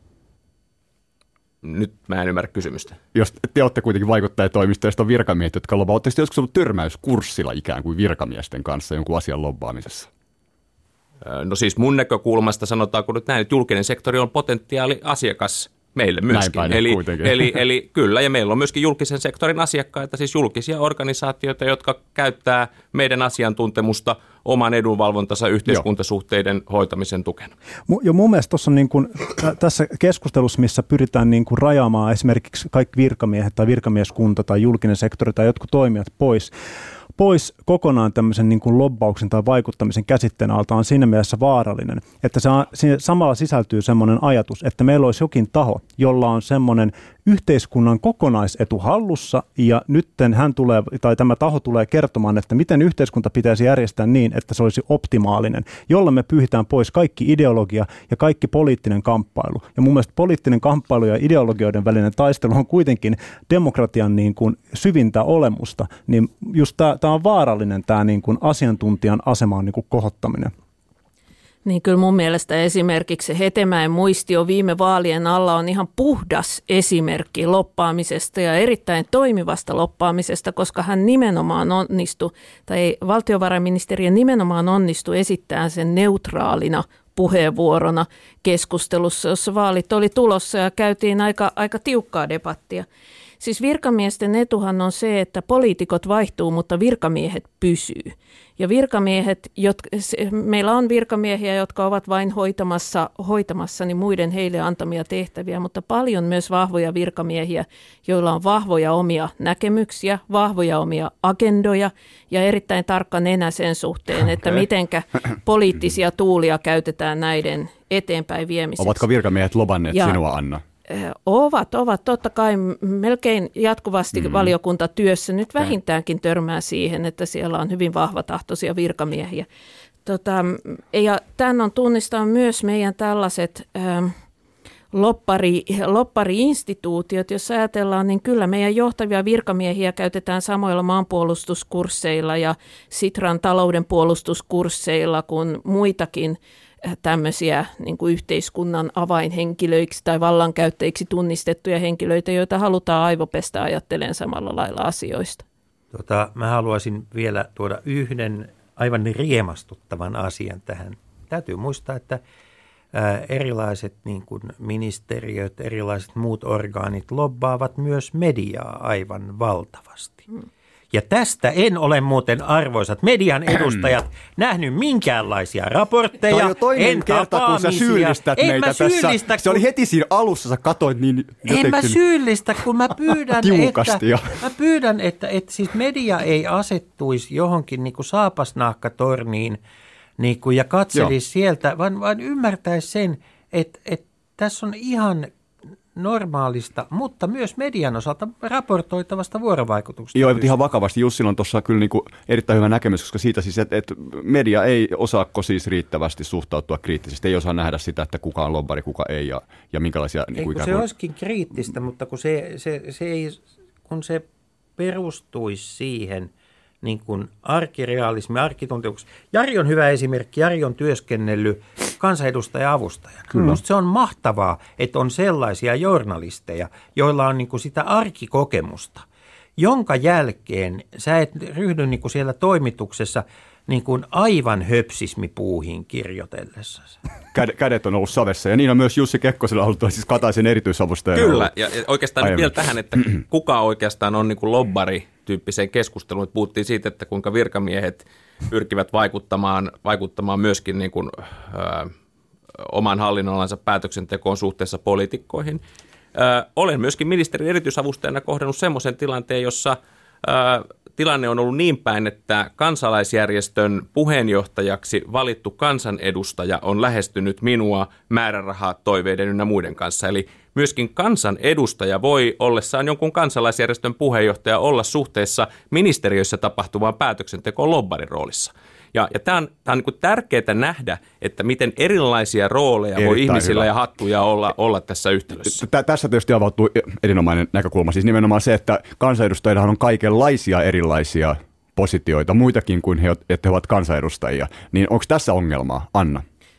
Nyt mä en ymmärrä kysymystä. Jos te olette kuitenkin vaikuttajatoimistoista on virkamiehet, jotka lobbaavat, oletteko te joskus ollut törmäyskurssilla ikään kuin virkamiesten kanssa jonkun asian lobbaamisessa? No siis mun näkökulmasta sanotaanko nyt näin, että julkinen sektori on potentiaali asiakas meille myöskin. Eli kyllä, ja meillä on myöskin julkisen sektorin asiakkaita, siis julkisia organisaatioita, jotka käyttää meidän asiantuntemusta oman edunvalvontansa yhteiskuntasuhteiden hoitamisen tukena. Jo mun mielestä tuossa on niin kuin, tässä keskustelussa, missä pyritään niin kuin rajaamaan esimerkiksi kaikki virkamiehet tai virkamieskunta tai julkinen sektori tai jotkut toimijat pois kokonaan tämmöisen niin kuin lobbauksen tai vaikuttamisen käsitteen alta on siinä mielessä vaarallinen, että siinä samalla sisältyy semmoinen ajatus, että meillä olisi jokin taho, jolla on semmoinen yhteiskunnan kokonaisetu hallussa ja nytten tämä taho tulee kertomaan, että miten yhteiskunta pitäisi järjestää niin, että se olisi optimaalinen, jolla me pyyhitään pois kaikki ideologia ja kaikki poliittinen kamppailu. Ja mun mielestä poliittinen kamppailu ja ideologioiden välinen taistelu on kuitenkin demokratian niin kuin syvintä olemusta, niin just tämä on vaarallinen tämä niin kuin asiantuntijan asemaan niin kuin kohottaminen. Niin kyllä mun mielestä esimerkiksi Hetemäen muistio viime vaalien alla on ihan puhdas esimerkki lobbaamisesta ja erittäin toimivasta lobbaamisesta, koska hän nimenomaan onnistui, tai valtiovarainministeriö nimenomaan onnistui esittämään sen neutraalina puheenvuorona keskustelussa, jossa vaalit oli tulossa ja käytiin aika tiukkaa debattia. Siis virkamiesten etuhan on se, että poliitikot vaihtuu, mutta virkamiehet pysyy. Ja virkamiehet, meillä on virkamiehiä, jotka ovat vain hoitamassa niin muiden heille antamia tehtäviä, mutta paljon myös vahvoja virkamiehiä, joilla on vahvoja omia näkemyksiä, vahvoja omia agendoja ja erittäin tarkka nenä sen suhteen, että mitenkä poliittisia tuulia käytetään näiden eteenpäin viemiseksi. Ovatko virkamiehet lobanneet sinua, Anna? Ovat. Totta kai melkein jatkuvasti valiokuntatyössä nyt vähintäänkin törmää siihen, että siellä on hyvin vahvatahtoisia virkamiehiä. Ja tämän on tunnistaa myös meidän tällaiset loppari-instituutiot, jos ajatellaan, niin kyllä meidän johtavia virkamiehiä käytetään samoilla maanpuolustuskursseilla ja Sitran talouden puolustuskursseilla kuin muitakin tämmöisiä niin kuin yhteiskunnan avainhenkilöiksi tai vallankäyttäjiksi tunnistettuja henkilöitä, joita halutaan aivopestä ajattelemaan samalla lailla asioista. Mä haluaisin vielä tuoda yhden aivan riemastuttavan asian tähän. Täytyy muistaa, että erilaiset niin kuin ministeriöt, erilaiset muut orgaanit lobbaavat myös mediaa aivan valtavasti. Ja tästä en ole muuten, arvoisat median edustajat, nähnyt minkäänlaisia raportteja. Tämä on jo toinen kerta, kun sä syyllistät meitä tässä. Se oli heti siinä alussa, sä katsoit niin jotenkin. En mä syyllistä, kun mä pyydän, että siis media ei asettuisi johonkin niin kuin saapasnahkatorniin niin kuin, ja katselisi sieltä, vaan ymmärtäisi sen, että tässä on ihan normaalista, mutta myös median osalta raportoitavasta vuorovaikutuksesta. Joo, ihan vakavasti. Jussilla on tuossa kyllä niin kuin erittäin hyvä näkemys, koska siitä siis, että media ei osaako siis riittävästi suhtautua kriittisesti. Ei osaa nähdä sitä, että kuka on lobbari, kuka ei ja minkälaisia. Niin kuin se olisikin kriittistä, mutta kun se perustuisi siihen niin kuin arkirealismi, arkituntemuksessa. Jari on hyvä esimerkki. Jari on työskennellyt kansanedustaja-avustajana. Minusta se on mahtavaa, että on sellaisia journalisteja, joilla on niin kuin sitä arkikokemusta, jonka jälkeen sä et ryhdy niin kuin siellä toimituksessa niin kuin aivan höpsismipuuhin kirjoitellessasi. Kädet on ollut savessa, ja niin on myös Jussi Kekkosella ollut, siis Kataisen erityisavustaja. Kyllä, ja oikeastaan vielä tähän, että kuka oikeastaan on niin kuin lobbari-tyyppiseen keskusteluun. Että puhuttiin siitä, että kuinka virkamiehet pyrkivät vaikuttamaan myöskin niin kuin, oman hallinnonalansa päätöksentekoon suhteessa poliitikkoihin. Olen myöskin ministerin erityisavustajana kohdannut semmoisen tilanteen, jossa tilanne on ollut niin päin, että kansalaisjärjestön puheenjohtajaksi valittu kansanedustaja on lähestynyt minua määrärahatoiveiden ynnä muiden kanssa. Eli myöskin kansanedustaja voi ollessaan jonkun kansalaisjärjestön puheenjohtaja olla suhteessa ministeriössä tapahtuvaan päätöksentekoon lobbarin roolissa. Ja tämä on niin kuin tärkeää nähdä, että miten erilaisia rooleja voi ihmisillä hyvä. Ja hattuja olla tässä yhtälössä. Tässä tietysti avautuu erinomainen näkökulma. Siis nimenomaan se, että kansanedustajillahan on kaikenlaisia erilaisia positioita, muitakin kuin että he ovat kansanedustajia. Niin onko tässä ongelmaa, Anna?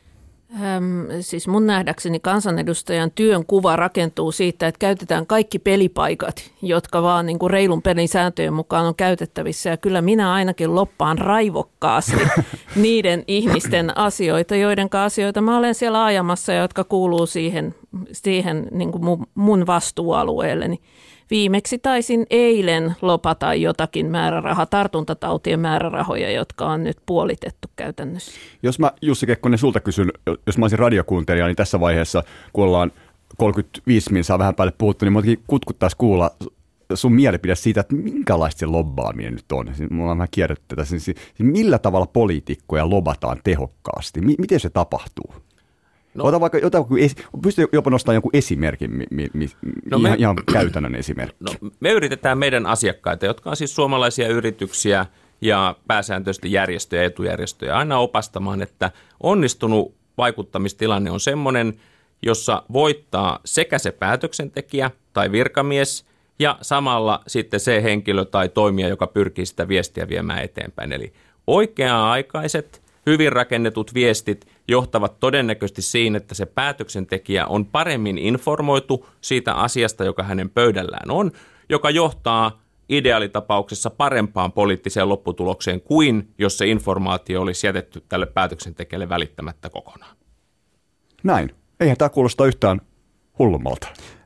Siis mun nähdäkseni kansanedustajan työn kuva rakentuu siitä, että käytetään kaikki pelipaikat, jotka vaan niin kuin reilun pelin sääntöjen mukaan on käytettävissä. Ja kyllä minä ainakin loppaan raivokkaasti niiden ihmisten asioita, joiden asioita mä olen siellä ajamassa ja jotka kuuluu siihen niin kuin mun vastuualueelleni. Viimeksi taisin eilen lopata jotakin tartuntatautien määrärahoja, jotka on nyt puolitettu käytännössä. Jos mä, Jussi Kekkonen, sulta kysyn, jos mä olisin radiokuuntelija, niin tässä vaiheessa, kun ollaan 35 minsaa vähän päälle puhuttu, niin minultakin kutkuttaisi kuulla sun mielipide siitä, että minkälaista se lobbaaminen nyt on. Mulla on vähän kierretty tätä. Millä tavalla poliitikkoja lobataan tehokkaasti? Miten se tapahtuu? No, pystyy jopa nostamaan jonkun esimerkin, ihan käytännön esimerkki. No, me yritetään meidän asiakkaita, jotka on siis suomalaisia yrityksiä ja pääsääntöisesti järjestöjä ja etujärjestöjä, aina opastamaan, että onnistunut vaikuttamistilanne on semmoinen, jossa voittaa sekä se päätöksentekijä tai virkamies ja samalla sitten se henkilö tai toimija, joka pyrkii sitä viestiä viemään eteenpäin. Eli oikea-aikaiset, hyvin rakennetut viestit johtavat todennäköisesti siinä, että se päätöksentekijä on paremmin informoitu siitä asiasta, joka hänen pöydällään on, joka johtaa ideaalitapauksessa parempaan poliittiseen lopputulokseen kuin jos se informaatio olisi jätetty tälle päätöksentekijälle välittämättä kokonaan. Näin. Eihän tämä kuulosta yhtään hullummalta.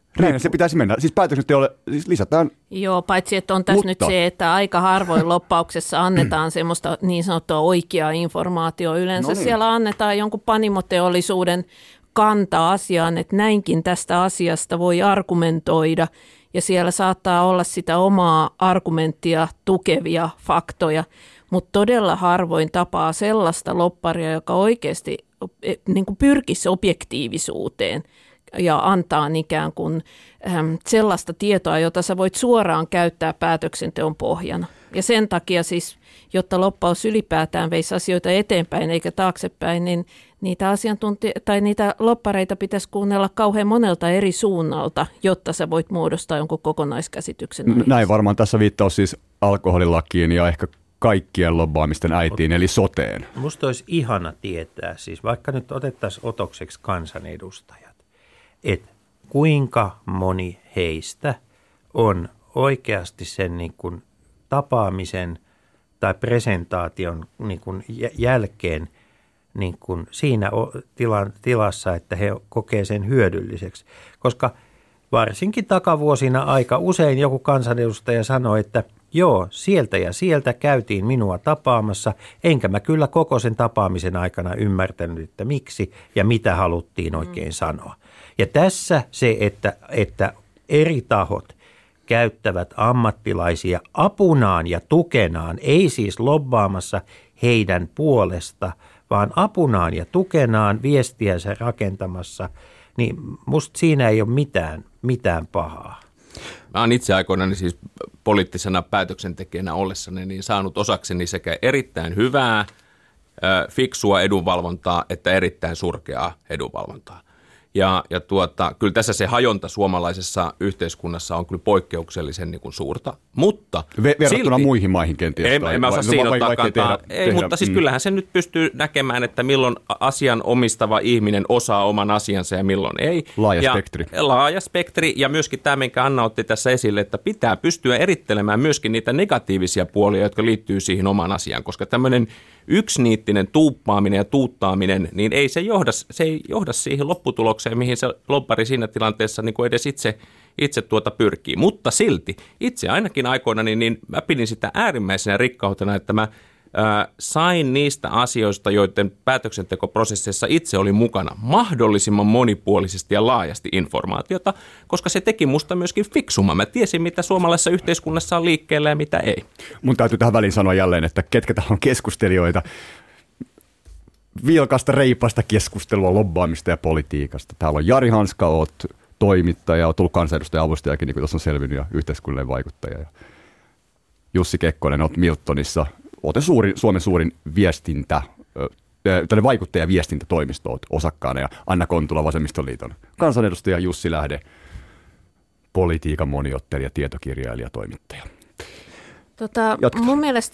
Näin se pitäisi mennä. Siis päätöksenteolle siis lisätään. Joo, paitsi että on tässä nyt se, että aika harvoin loppauksessa annetaan semmoista niin sanottua oikeaa informaatiota. Yleensä siellä annetaan jonkun panimoteollisuuden kanta asiaan, että näinkin tästä asiasta voi argumentoida. Ja siellä saattaa olla sitä omaa argumenttia tukevia faktoja, mutta todella harvoin tapaa sellaista lobbaria, joka oikeasti niin kuin pyrkisi objektiivisuuteen ja antaa ikään kuin sellaista tietoa, jota sä voit suoraan käyttää päätöksenteon pohjana. Ja sen takia siis, jotta lobbaus ylipäätään veisi asioita eteenpäin eikä taaksepäin, niin niitä lobbareita pitäisi kuunnella kauhean monelta eri suunnalta, jotta sä voit muodostaa jonkun kokonaiskäsityksen. Näin varmaan tässä viittaus siis alkoholilakiin ja ehkä kaikkien lobbaamisten äitiin, eli soteen. Musta olisi ihana tietää, siis vaikka nyt otettaisiin otokseksi kansanedustajat, että kuinka moni heistä on oikeasti sen niin kuin tapaamisen tai presentaation niin kuin jälkeen niin kuin siinä tilassa, että he kokee sen hyödylliseksi. Koska varsinkin takavuosina aika usein joku kansanedustaja sanoi, että joo, sieltä ja sieltä käytiin minua tapaamassa, enkä mä kyllä koko sen tapaamisen aikana ymmärtänyt, että miksi ja mitä haluttiin oikein sanoa. Ja tässä se, että eri tahot käyttävät ammattilaisia apunaan ja tukenaan, ei siis lobbaamassa heidän puolesta, vaan apunaan ja tukenaan viestiänsä rakentamassa, niin musta siinä ei ole mitään pahaa. Mä oon itse aikoinani siis poliittisena päätöksentekijänä ollessani niin saanut osakseni sekä erittäin hyvää, fiksua edunvalvontaa että erittäin surkeaa edunvalvontaa. Ja kyllä tässä se hajonta suomalaisessa yhteiskunnassa on kyllä poikkeuksellisen niin kuin suurta, mutta verrattuna muihin maihin kenties. En mä osaa siinä ottaa kantaa. Mutta siis kyllähän se nyt pystyy näkemään, että milloin asian omistava ihminen osaa oman asiansa ja milloin ei. Laaja spektri ja myöskin tämä, minkä Anna otti tässä esille, että pitää pystyä erittelemään myöskin niitä negatiivisia puolia, jotka liittyy siihen omaan asiaan, koska tämmöinen yksiniittinen tuuppaaminen ja tuuttaaminen, niin ei johda siihen lopputulokseen, mihin se lobbari siinä tilanteessa niin kuin edes itse pyrkii. Mutta silti, itse ainakin aikoina, niin mä pidin sitä äärimmäisenä rikkautena, että mä sain niistä asioista, joiden päätöksentekoprosesseissa itse oli mukana mahdollisimman monipuolisesti ja laajasti informaatiota, koska se teki musta myöskin fiksumman. Mä tiesin, mitä suomalaisessa yhteiskunnassa on liikkeellä ja mitä ei. Mun täytyy tähän väliin sanoa jälleen, että ketkä täällä on keskustelijoita. Vilkasta reipasta keskustelua lobbaamista ja politiikasta. Täällä on Jari Hanska, oot toimittaja, oot tullut kansanedustaja-avustajakin, niin kuin tuossa on selvinnyt, ja yhteiskunnallinen vaikuttaja. Ja Jussi Kekkonen, oot Miltonissa. Olette Suomen suurin vaikuttajaviestintätoimisto osakkaana, ja Anna Kontula, Vasemmistoliiton kansanedustaja, Jussi Lähde, politiikan moniottelija, tietokirjailija, toimittaja. Mun mielestä,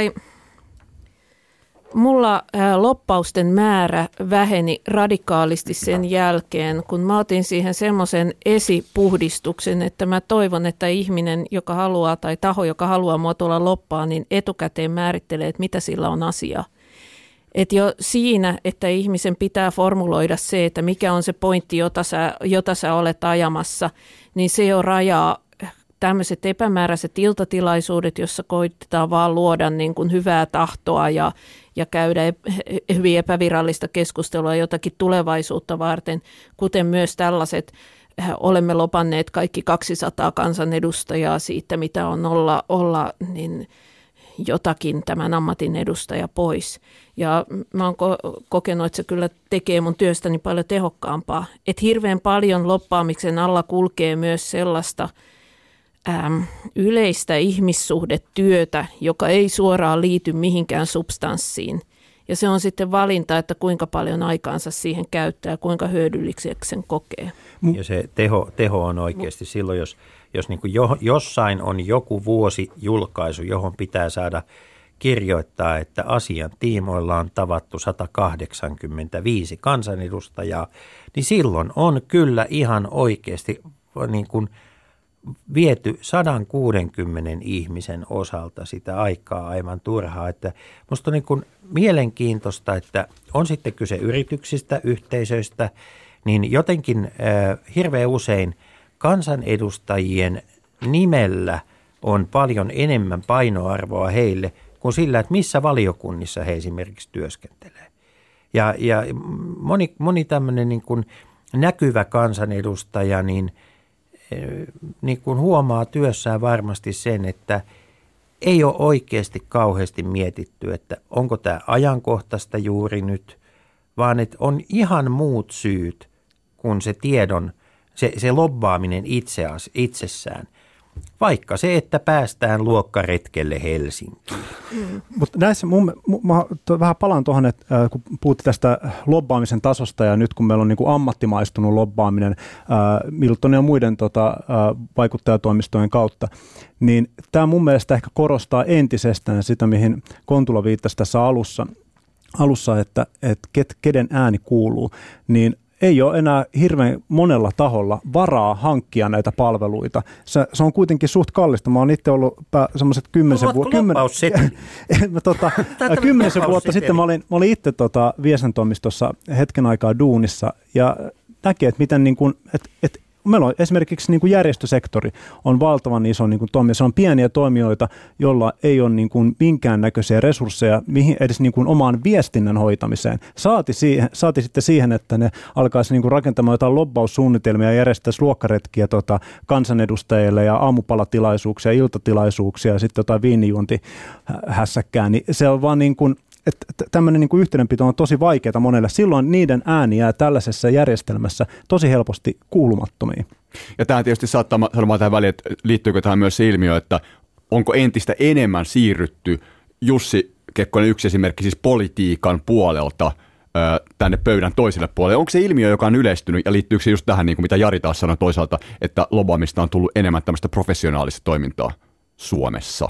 mulla lobbausten määrä väheni radikaalisti sen jälkeen, kun mä otin siihen semmoisen esipuhdistuksen, että mä toivon, että ihminen, joka haluaa, tai taho, joka haluaa mua tuolla lobbaa, niin etukäteen määrittelee, että mitä sillä on asiaa. Että jo siinä, että ihmisen pitää formuloida se, että mikä on se pointti, jota sä olet ajamassa, niin se jo rajaa tämmöiset epämääräiset iltatilaisuudet, jossa koitetaan vaan luoda niin kuin hyvää tahtoa ja käydä hyvin epävirallista keskustelua jotakin tulevaisuutta varten, kuten myös tällaiset, olemme lobanneet kaikki 200 kansanedustajaa siitä, mitä on olla niin jotakin tämän ammatin edustaja pois. Ja mä oon kokenut, että se kyllä tekee mun työstäni paljon tehokkaampaa. Että hirveän paljon lobbaamisen alla kulkee myös sellaista yleistä ihmissuhdetyötä, joka ei suoraan liity mihinkään substanssiin. Ja se on sitten valinta, että kuinka paljon aikaansa siihen käyttää ja kuinka hyödylliseksi sen kokee. Ja se teho on oikeasti silloin, jos niin kuin jossain on joku vuosijulkaisu, johon pitää saada kirjoittaa, että asian tiimoilla on tavattu 185 kansanedustajaa, niin silloin on kyllä ihan oikeasti niin kuin viety 160 ihmisen osalta sitä aikaa aivan turhaa. Että musta on niin kuin mielenkiintoista, että on sitten kyse yrityksistä, yhteisöistä, niin jotenkin hirveän usein kansanedustajien nimellä on paljon enemmän painoarvoa heille kuin sillä, että missä valiokunnissa he esimerkiksi työskentelee. Ja moni tämmöinen niin kuin näkyvä kansanedustaja niin kuin huomaa työssään varmasti sen, että ei ole oikeasti kauheasti mietitty, että onko tämä ajankohtaista juuri nyt, vaan että on ihan muut syyt kuin se tiedon, se lobbaaminen itsessään. Vaikka se, että päästään luokkaretkelle Helsinkiin. Mutta näissä mä vähän palaan tuohon, että kun puhutte tästä lobbaamisen tasosta ja nyt kun meillä on niin kuin ammattimaistunut lobbaaminen Miltonin ja muiden vaikuttajatoimistojen kautta, niin tämä mun mielestä ehkä korostaa entisestään sitä, mihin Kontula viittasi tässä alussa että keden ääni kuuluu, niin ei ole enää hirveän monella taholla varaa hankkia näitä palveluita. Se on kuitenkin suht kallista. Mä oon itse ollut semmoiset 10 vuotta sitten. Mä olin itse viestintätoimistossa hetken aikaa duunissa ja näkee, että miten niin kuin, meillä on esimerkiksi niin kuin järjestösektori on valtavan iso niin kuin toimija. Se on pieniä toimijoita, joilla ei ole niin kuin minkäännäköisiä resursseja edes niin kuin omaan viestinnän hoitamiseen. Saati sitten siihen, että ne alkaisi niin kuin rakentamaan jotain lobbaussuunnitelmia ja järjestäisi luokkaretkiä kansanedustajille ja aamupalatilaisuuksia, iltatilaisuuksia ja sitten jotain viinijuontihässäkkää. Niin se on vaan niin kuin tämmöinen niin kuin yhteydenpito on tosi vaikeaa monelle. Silloin niiden ääni jää tällaisessa järjestelmässä tosi helposti kuulumattomiin. Ja tämä tietysti saattaa sanomaan tähän väliin, että liittyykö tähän myös se ilmiö, että onko entistä enemmän siirrytty Jussi Kekkonen yksi esimerkki siis politiikan puolelta tänne pöydän toiselle puolelle. Onko se ilmiö, joka on yleistynyt ja liittyykö se just tähän, niin kuin mitä Jari taas sanoi toisaalta, että lobbaamista on tullut enemmän tämmöistä professionaalista toimintaa Suomessa?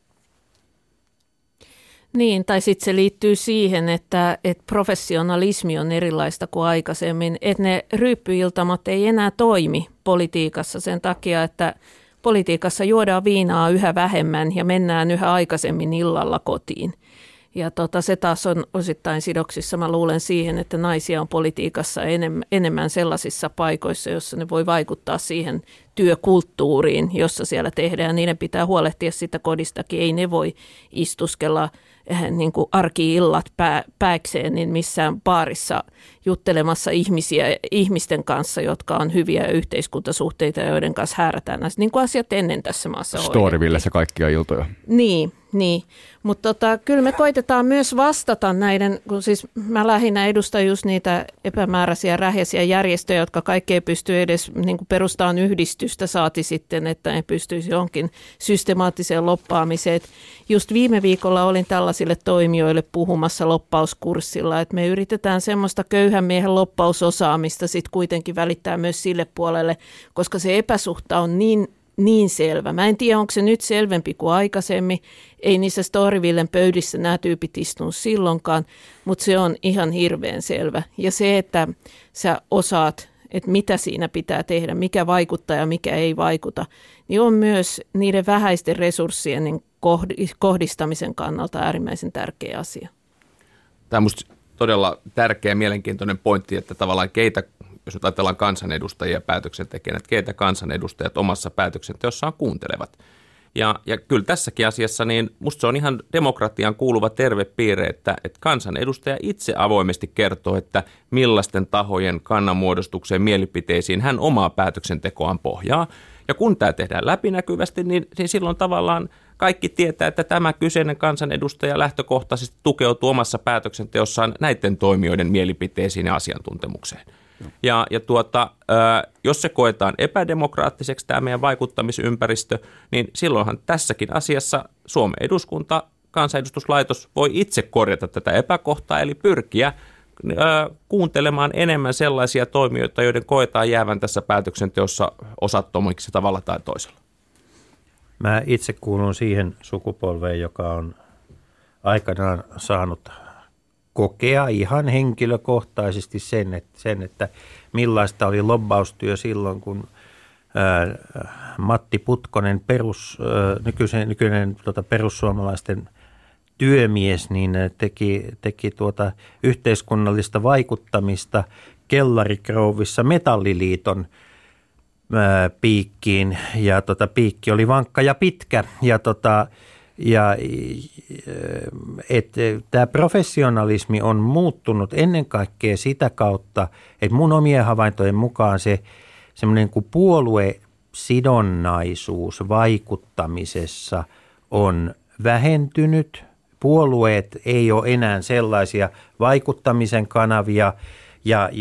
Niin, tai sitten se liittyy siihen, että professionalismi on erilaista kuin aikaisemmin, että ne ryyppyiltamat ei enää toimi politiikassa sen takia, että politiikassa juodaan viinaa yhä vähemmän ja mennään yhä aikaisemmin illalla kotiin. Ja se taas on osittain sidoksissa, mä luulen siihen, että naisia on politiikassa enemmän sellaisissa paikoissa, jossa ne voi vaikuttaa siihen työkulttuuriin, jossa siellä tehdään. Niiden pitää huolehtia sitä kodistakin, ei ne voi istuskella niin kuin arki-illat pääkseen niin missään baarissa juttelemassa ihmisten kanssa, jotka on hyviä yhteiskuntasuhteita, joiden kanssa häärätään näistä, niin kuin asiat ennen tässä maassa Storyvillessä kaikkia iltoja. Niin. Mutta kyllä me koitetaan myös vastata näiden, kun siis mä lähinnä edustan just niitä epämääräisiä rähjäisiä järjestöjä, jotka kaikki ei pysty edes niin kuin perustamaan yhdistystä, saati sitten, että ne pystyisi johonkin systemaattiseen loppaamiseen. Just viime viikolla olin tällaisille toimijoille puhumassa loppauskurssilla, että me yritetään semmoista köyhän miehen loppausosaamista sitten kuitenkin välittää myös sille puolelle, koska se epäsuhta on niin selvä. Mä en tiedä, onko se nyt selvempi kuin aikaisemmin. Ei niissä Storyvillen pöydissä nämä tyypit istunut silloinkaan, mutta se on ihan hirveän selvä. Ja se, että sä osaat, että mitä siinä pitää tehdä, mikä vaikuttaa ja mikä ei vaikuta, niin on myös niiden vähäisten resurssien niin kohdistamisen kannalta äärimmäisen tärkeä asia. Tämä on musta todella tärkeä ja mielenkiintoinen pointti, että tavallaan keitä, jos nyt ajatellaan kansanedustajia päätöksentekijänä, että keitä kansanedustajat omassa päätöksenteossaan kuuntelevat. Ja kyllä tässäkin asiassa, niin musta se on ihan demokratiaan kuuluva terve piirre, että kansanedustaja itse avoimesti kertoo, että millaisten tahojen kannanmuodostukseen mielipiteisiin hän omaa päätöksentekoaan pohjaa. Ja kun tämä tehdään läpinäkyvästi, niin silloin tavallaan kaikki tietää, että tämä kyseinen kansanedustaja lähtökohtaisesti tukeutuu omassa päätöksenteossaan näiden toimijoiden mielipiteisiin ja asiantuntemukseen. Ja jos se koetaan epädemokraattiseksi tämä meidän vaikuttamisympäristö, niin silloinhan tässäkin asiassa Suomen eduskunta, kansanedustuslaitos voi itse korjata tätä epäkohtaa, eli pyrkiä kuuntelemaan enemmän sellaisia toimijoita, joiden koetaan jäävän tässä päätöksenteossa osattomiksi tavalla tai toisella. Mä itse kuulun siihen sukupolveen, joka on aikanaan saanut kokea ihan henkilökohtaisesti sen, että millaista oli lobbaustyö silloin, kun Matti Putkonen, nykyinen perussuomalaisten työmies, niin teki yhteiskunnallista vaikuttamista Kellarikrouvissa Metalliliiton piikkiin ja piikki oli vankka ja pitkä ja tämä professionalismi on muuttunut ennen kaikkea sitä kautta, että mun omien havaintojen mukaan se semmoinen kuin puoluesidonnaisuus vaikuttamisessa on vähentynyt. Puolueet ei ole enää sellaisia vaikuttamisen kanavia ja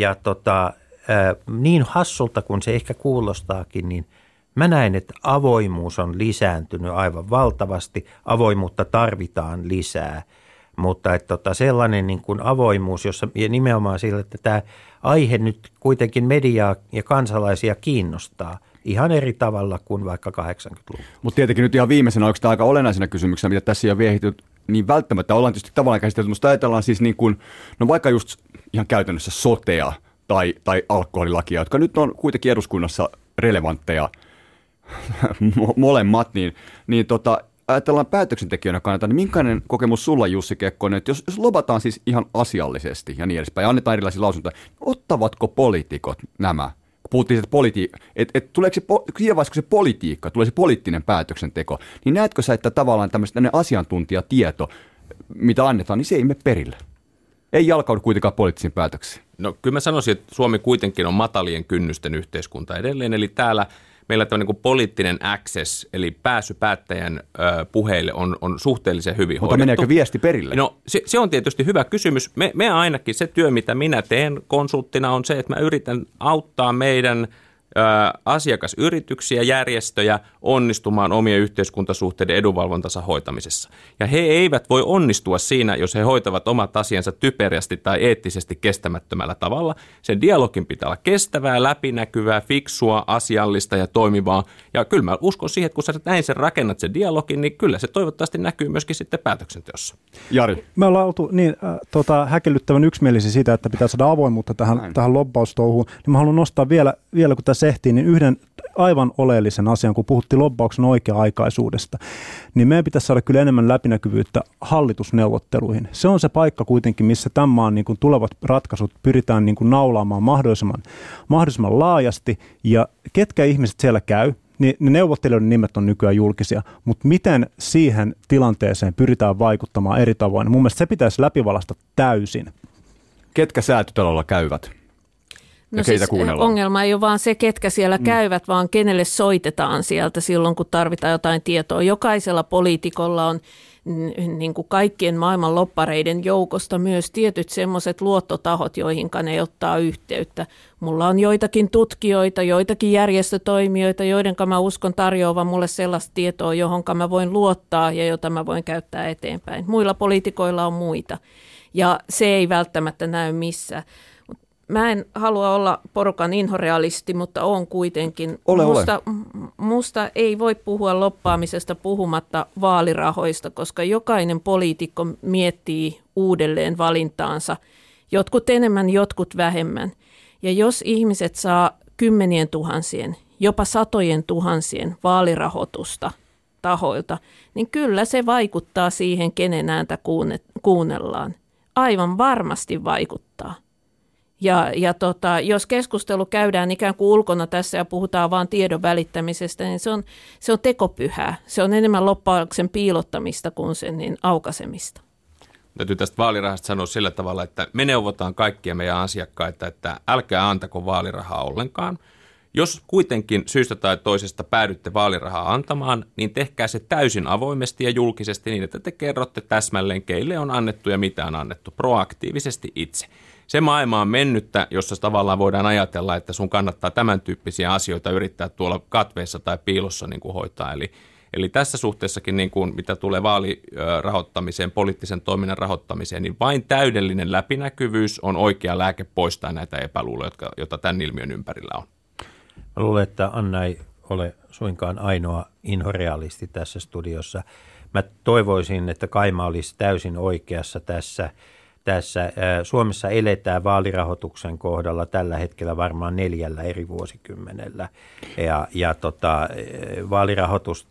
niin hassulta kuin se ehkä kuulostaakin, niin mä näen, että avoimuus on lisääntynyt aivan valtavasti. Avoimuutta tarvitaan lisää, mutta sellainen niin kuin avoimuus, jossa ja nimenomaan sillä, että tämä aihe nyt kuitenkin mediaa ja kansalaisia kiinnostaa ihan eri tavalla kuin vaikka 80-luvulla. Mutta tietenkin nyt ihan viimeisenä oikeastaan aika olennaisena kysymyksenä, mitä tässä ei ole viehitty, niin välttämättä ollaan tietysti tavallaan käsitelty, mutta ajatellaan siis niin kuin, no vaikka just ihan käytännössä sotea tai alkoholilakia, jotka nyt on kuitenkin eduskunnassa relevantteja molemmat, niin ajatellaan päätöksentekijöinä kannalta, niin minkälainen kokemus sulla, Jussi Kekkonen, että jos lobataan siis ihan asiallisesti ja niin edespäin, ja annetaan erilaisia lausuntoja, ottavatko poliitikot nämä? Puhuttiin, että tuleeko se, siinä vaiheessa, kun se politiikka, tulee se poliittinen päätöksenteko, niin näetkö sä, että tavallaan tämmöinen asiantuntijatieto, mitä annetaan, niin se ei mene perille? Ei jalkaudu kuitenkaan poliittisiin päätöksiin. No kyllä mä sanoisin, että Suomi kuitenkin on matalien kynnysten yhteiskunta edelleen, eli täällä meillä tämä niin poliittinen access, eli pääsy päättäjän puheille on suhteellisen hyvin hoidettu. Mutta meneekö viesti perille? No se on tietysti hyvä kysymys. Me ainakin se työ, mitä minä teen konsulttina, on se, että mä yritän auttaa meidän asiakasyrityksiä, järjestöjä onnistumaan omien yhteiskuntasuhteiden edunvalvontansa hoitamisessa. Ja he eivät voi onnistua siinä, jos he hoitavat omat asiansa typerästi tai eettisesti kestämättömällä tavalla. Sen dialogin pitää olla kestävää, läpinäkyvää, fiksua, asiallista ja toimivaa. Ja kyllä mä uskon siihen, että kun sä näin sen rakennat sen dialogin, niin kyllä se toivottavasti näkyy myöskin sitten päätöksenteossa. Jari. Me ollaan oltu niin häkellyttävän yksimielisiä siitä, että pitää saada avoimuutta tähän lobbaustouhuun. Niin mä haluan nostaa vielä kun tässä ehtii, niin yhden aivan oleellisen asian, kun puhuttiin lobbauksen oikea-aikaisuudesta, niin meidän pitäisi saada kyllä enemmän läpinäkyvyyttä hallitusneuvotteluihin. Se on se paikka kuitenkin, missä tämän maan niin kuin tulevat ratkaisut pyritään niin kuin naulaamaan mahdollisimman laajasti, ja ketkä ihmiset siellä käy, niin ne neuvottelijoiden nimet on nykyään julkisia, mutta miten siihen tilanteeseen pyritään vaikuttamaan eri tavoin? Mun mielestä se pitäisi läpivalasta täysin. Ketkä Säätytalolla käyvät? No siis ongelma ei ole vaan se, ketkä siellä käyvät, vaan kenelle soitetaan sieltä silloin, kun tarvitaan jotain tietoa. Jokaisella poliitikolla on niin kuin kaikkien maailman lobbareiden joukosta myös tietyt semmoiset luottotahot, joihin ne ottaa yhteyttä. Mulla on joitakin tutkijoita, joitakin järjestötoimijoita, joiden mä uskon tarjoavan mulle sellaista tietoa, johon mä voin luottaa ja jota mä voin käyttää eteenpäin. Muilla poliitikoilla on muita, ja se ei välttämättä näy missään. Mä en halua olla porukan inhorealisti, mutta on kuitenkin. Musta ei voi puhua lobbaamisesta puhumatta vaalirahoista, koska jokainen poliitikko miettii uudelleen valintaansa. Jotkut enemmän, jotkut vähemmän. Ja jos ihmiset saa 10 000, jopa 100 000 vaalirahoitusta tahoilta, niin kyllä se vaikuttaa siihen, kenen ääntä kuunnellaan. Aivan varmasti vaikuttaa. Ja jos keskustelu käydään ikään kuin ulkona tässä ja puhutaan vain tiedon välittämisestä, niin se on tekopyhää. Se on enemmän lobbauksen piilottamista kuin sen niin aukaisemista. Täytyy tästä vaalirahasta sanoa sillä tavalla, että me neuvotaan kaikkia meidän asiakkaita, että älkää antako vaalirahaa ollenkaan. Jos kuitenkin syystä tai toisesta päädytte vaalirahaa antamaan, niin tehkää se täysin avoimesti ja julkisesti niin, että te kerrotte täsmälleen, keille on annettu ja mitä on annettu proaktiivisesti itse. Se maailma on mennyttä, jossa tavallaan voidaan ajatella, että sun kannattaa tämän tyyppisiä asioita yrittää tuolla katveessa tai piilossa niin kuin hoitaa. Eli tässä suhteessakin, niin kuin, mitä tulee vaalirahoittamiseen, poliittisen toiminnan rahoittamiseen, niin vain täydellinen läpinäkyvyys on oikea lääke poistaa näitä epäluuloja, joita tämän ilmiön ympärillä on. Mä luulen, että Anna ei ole suinkaan ainoa inhorealisti tässä studiossa. Mä toivoisin, että Kaima olisi täysin oikeassa tässä. Suomessa eletään vaalirahoituksen kohdalla tällä hetkellä varmaan 4 eri vuosikymmenellä. Vaalirahoitus,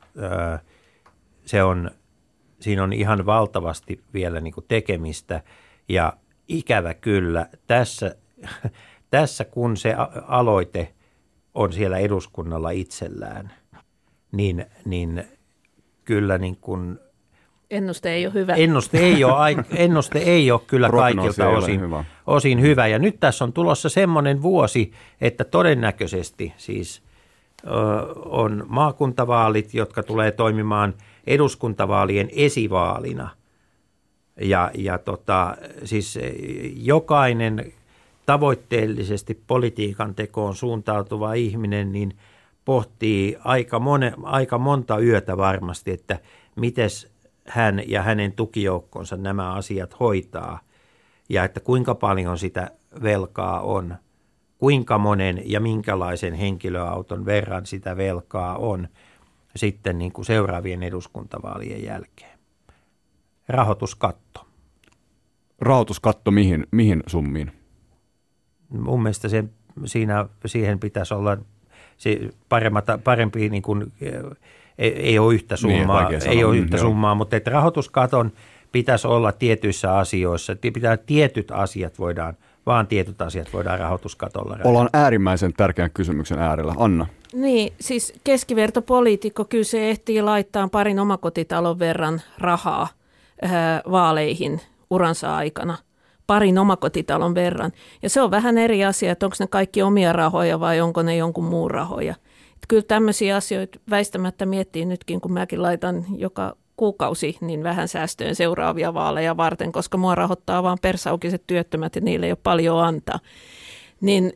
siinä on ihan valtavasti vielä niin kuin tekemistä, ja ikävä kyllä tässä kun se aloite on siellä eduskunnalla itsellään, niin kyllä niin kuin ennuste ei ole hyvä. Ennuste ei ole kyllä kaikilta osin hyvä. Ja nyt tässä on tulossa semmoinen vuosi, että todennäköisesti siis on maakuntavaalit, jotka tulee toimimaan eduskuntavaalien esivaalina. Siis jokainen tavoitteellisesti politiikan tekoon suuntautuva ihminen niin pohtii aika monta yötä varmasti, että mites hän ja hänen tukijoukkonsa nämä asiat hoitaa ja että kuinka paljon sitä velkaa on, kuinka monen ja minkälaisen henkilöauton verran sitä velkaa on sitten niin kuin seuraavien eduskuntavaalien jälkeen. Rahoituskatto. Rahoituskatto mihin summiin? Mun mielestä siihen pitäisi olla parempi, niin kuin, ei ole yhtä summaa, mutta että rahoituskaton pitäisi olla tietyissä asioissa. Tietyt asiat voidaan rahoituskatolla rajata. Ollaan äärimmäisen tärkeän kysymyksen äärellä. Anna. Niin, siis keskivertopoliitikko kyllä se ehtii laittaa parin omakotitalon verran rahaa vaaleihin uransa aikana. Parin omakotitalon verran. Ja se on vähän eri asia, että onko ne kaikki omia rahoja vai onko ne jonkun muun rahoja. Että kyllä tämmöisiä asioita väistämättä miettii nytkin, kun mäkin laitan joka kuukausi niin vähän säästöön seuraavia vaaleja varten, koska mua rahoittaa vaan persaukiset työttömät ja niille ei ole paljon antaa. Niin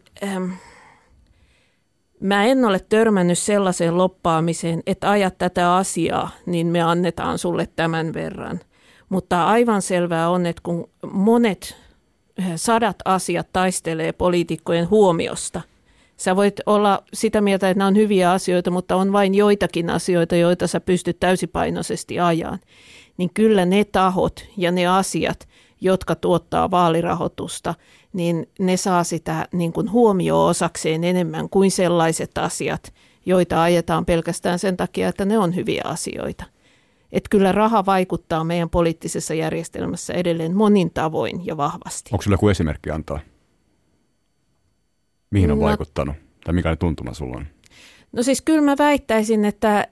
mä en ole törmännyt sellaiseen loppaamiseen, että ajat tätä asiaa, niin me annetaan sulle tämän verran. Mutta aivan selvää on, että kun monet sadat asiat taistelee poliitikkojen huomiosta, sä voit olla sitä mieltä, että nämä on hyviä asioita, mutta on vain joitakin asioita, joita sä pystyt täysipainoisesti ajamaan. Niin kyllä ne tahot ja ne asiat, jotka tuottaa vaalirahoitusta, niin ne saa sitä niin kuin huomio-osakseen enemmän kuin sellaiset asiat, joita ajetaan pelkästään sen takia, että ne on hyviä asioita. Että kyllä raha vaikuttaa meidän poliittisessa järjestelmässä edelleen monin tavoin ja vahvasti. Onko sinulla joku esimerkki antaa? Mihin on vaikuttanut? Tai mikä tuntuma sulla on? No siis kyllä mä väittäisin, että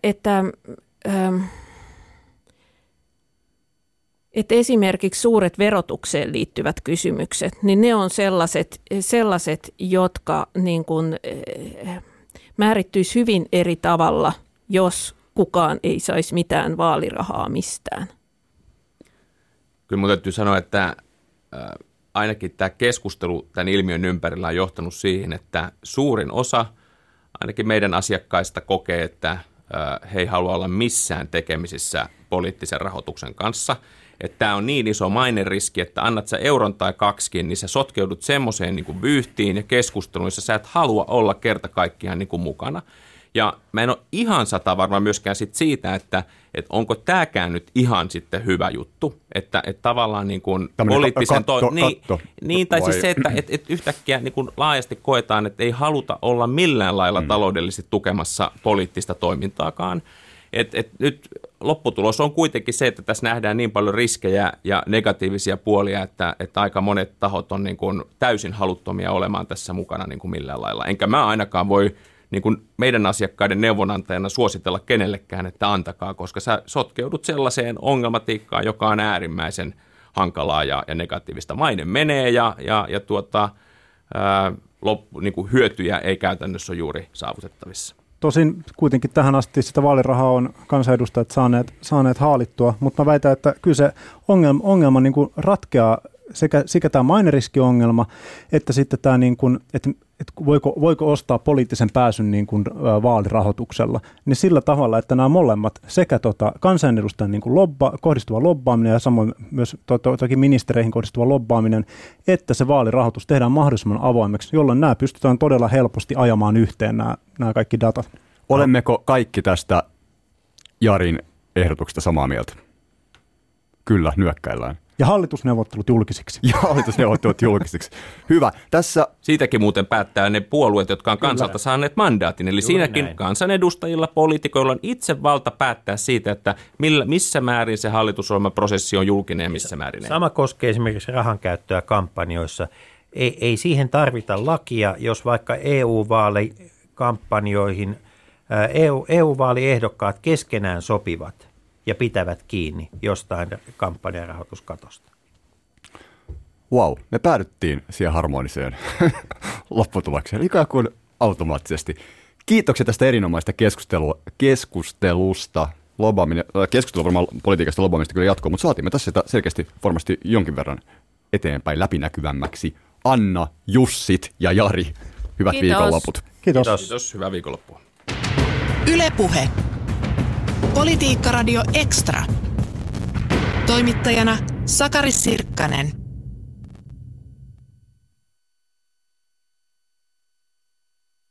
esimerkiksi suuret verotukseen liittyvät kysymykset, niin ne on sellaiset jotka niin kuin, määrittyisi hyvin eri tavalla, jos kukaan ei saisi mitään vaalirahaa mistään. Kyllä minun täytyy sanoa, että ainakin tämä keskustelu tämän ilmiön ympärillä on johtanut siihen, että suurin osa ainakin meidän asiakkaista kokee, että he ei halua olla missään tekemisissä poliittisen rahoituksen kanssa. Että tämä on niin iso maineriski, että annat sä euron tai kaksikin, niin sä sotkeudut semmoiseen niin kuin vyyhtiin ja keskusteluun, jossa sä et halua olla kerta kaikkiaan niin kuin mukana. Ja mä en ole ihan varma myöskään siitä, että onko tämäkään nyt ihan sitten hyvä juttu, että tavallaan niin kuin poliittisen tai siis se, että yhtäkkiä niin kuin laajasti koetaan, että ei haluta olla millään lailla taloudellisesti tukemassa poliittista toimintaakaan. Nyt lopputulos on kuitenkin se, että tässä nähdään niin paljon riskejä ja negatiivisia puolia, että aika monet tahot on niin kuin täysin haluttomia olemaan tässä mukana niin kuin millään lailla. Enkä mä ainakaan voi niin kuin meidän asiakkaiden neuvonantajana suositella kenellekään, että antakaa, koska sä sotkeudut sellaiseen ongelmatiikkaan, joka on äärimmäisen hankalaa ja negatiivista. Maine menee niin kuin hyötyjä ei käytännössä ole juuri saavutettavissa. Tosin kuitenkin tähän asti sitä vaalirahaa on kansanedustajat saaneet haalittua, mutta mä väitän, että kyllä se ongelma niin kuin ratkeaa sekä tämä maineriskiongelma, että sitten tämä, niin kuin, että voiko ostaa poliittisen pääsyn niin kuin vaalirahoituksella, niin sillä tavalla, että nämä molemmat, sekä kansanedustajan niin kuin kohdistuva lobbaaminen ja samoin myös toki ministereihin kohdistuva lobbaaminen, että se vaalirahoitus tehdään mahdollisimman avoimeksi, jolloin nämä pystytään todella helposti ajamaan yhteen nämä kaikki datat. Olemmeko kaikki tästä Jarin ehdotuksesta samaa mieltä? Kyllä, nyökkäillään. Ja hallitusneuvottelut julkisiksi. Hyvä. Tässä siitäkin muuten päättää ne puolueet, jotka on kansalta saaneet mandaatin. Eli siinäkin näin. Kansanedustajilla, poliitikoilla on itse valta päättää siitä, että missä määrin se hallitusohjelmaprosessi on julkinen ja missä määrin ei. Sama koskee esimerkiksi rahankäyttöä kampanjoissa. Ei siihen tarvita lakia, jos vaikka EU-vaali kampanjoihin EU-vaaliehdokkaat keskenään sopivat ja pitävät kiinni jostain kampanjarahoituskatosta. Wow, me päädyttiin siihen harmoniseen lopputulokseen, ikään kuin automaattisesti. Kiitoksia tästä erinomaista keskustelusta. Keskustelu varmaan politiikasta lobbaamista kyllä jatkuu, mutta saatiin me tässä selkeästi varmasti jonkin verran eteenpäin läpinäkyvämmäksi. Anna, Jussit ja Jari, hyvät viikonloput. Kiitos. Kiitos, hyvää viikonloppua. Yle Puhe. Politiikkaradio Extra. Toimittajana Sakari Sirkkanen.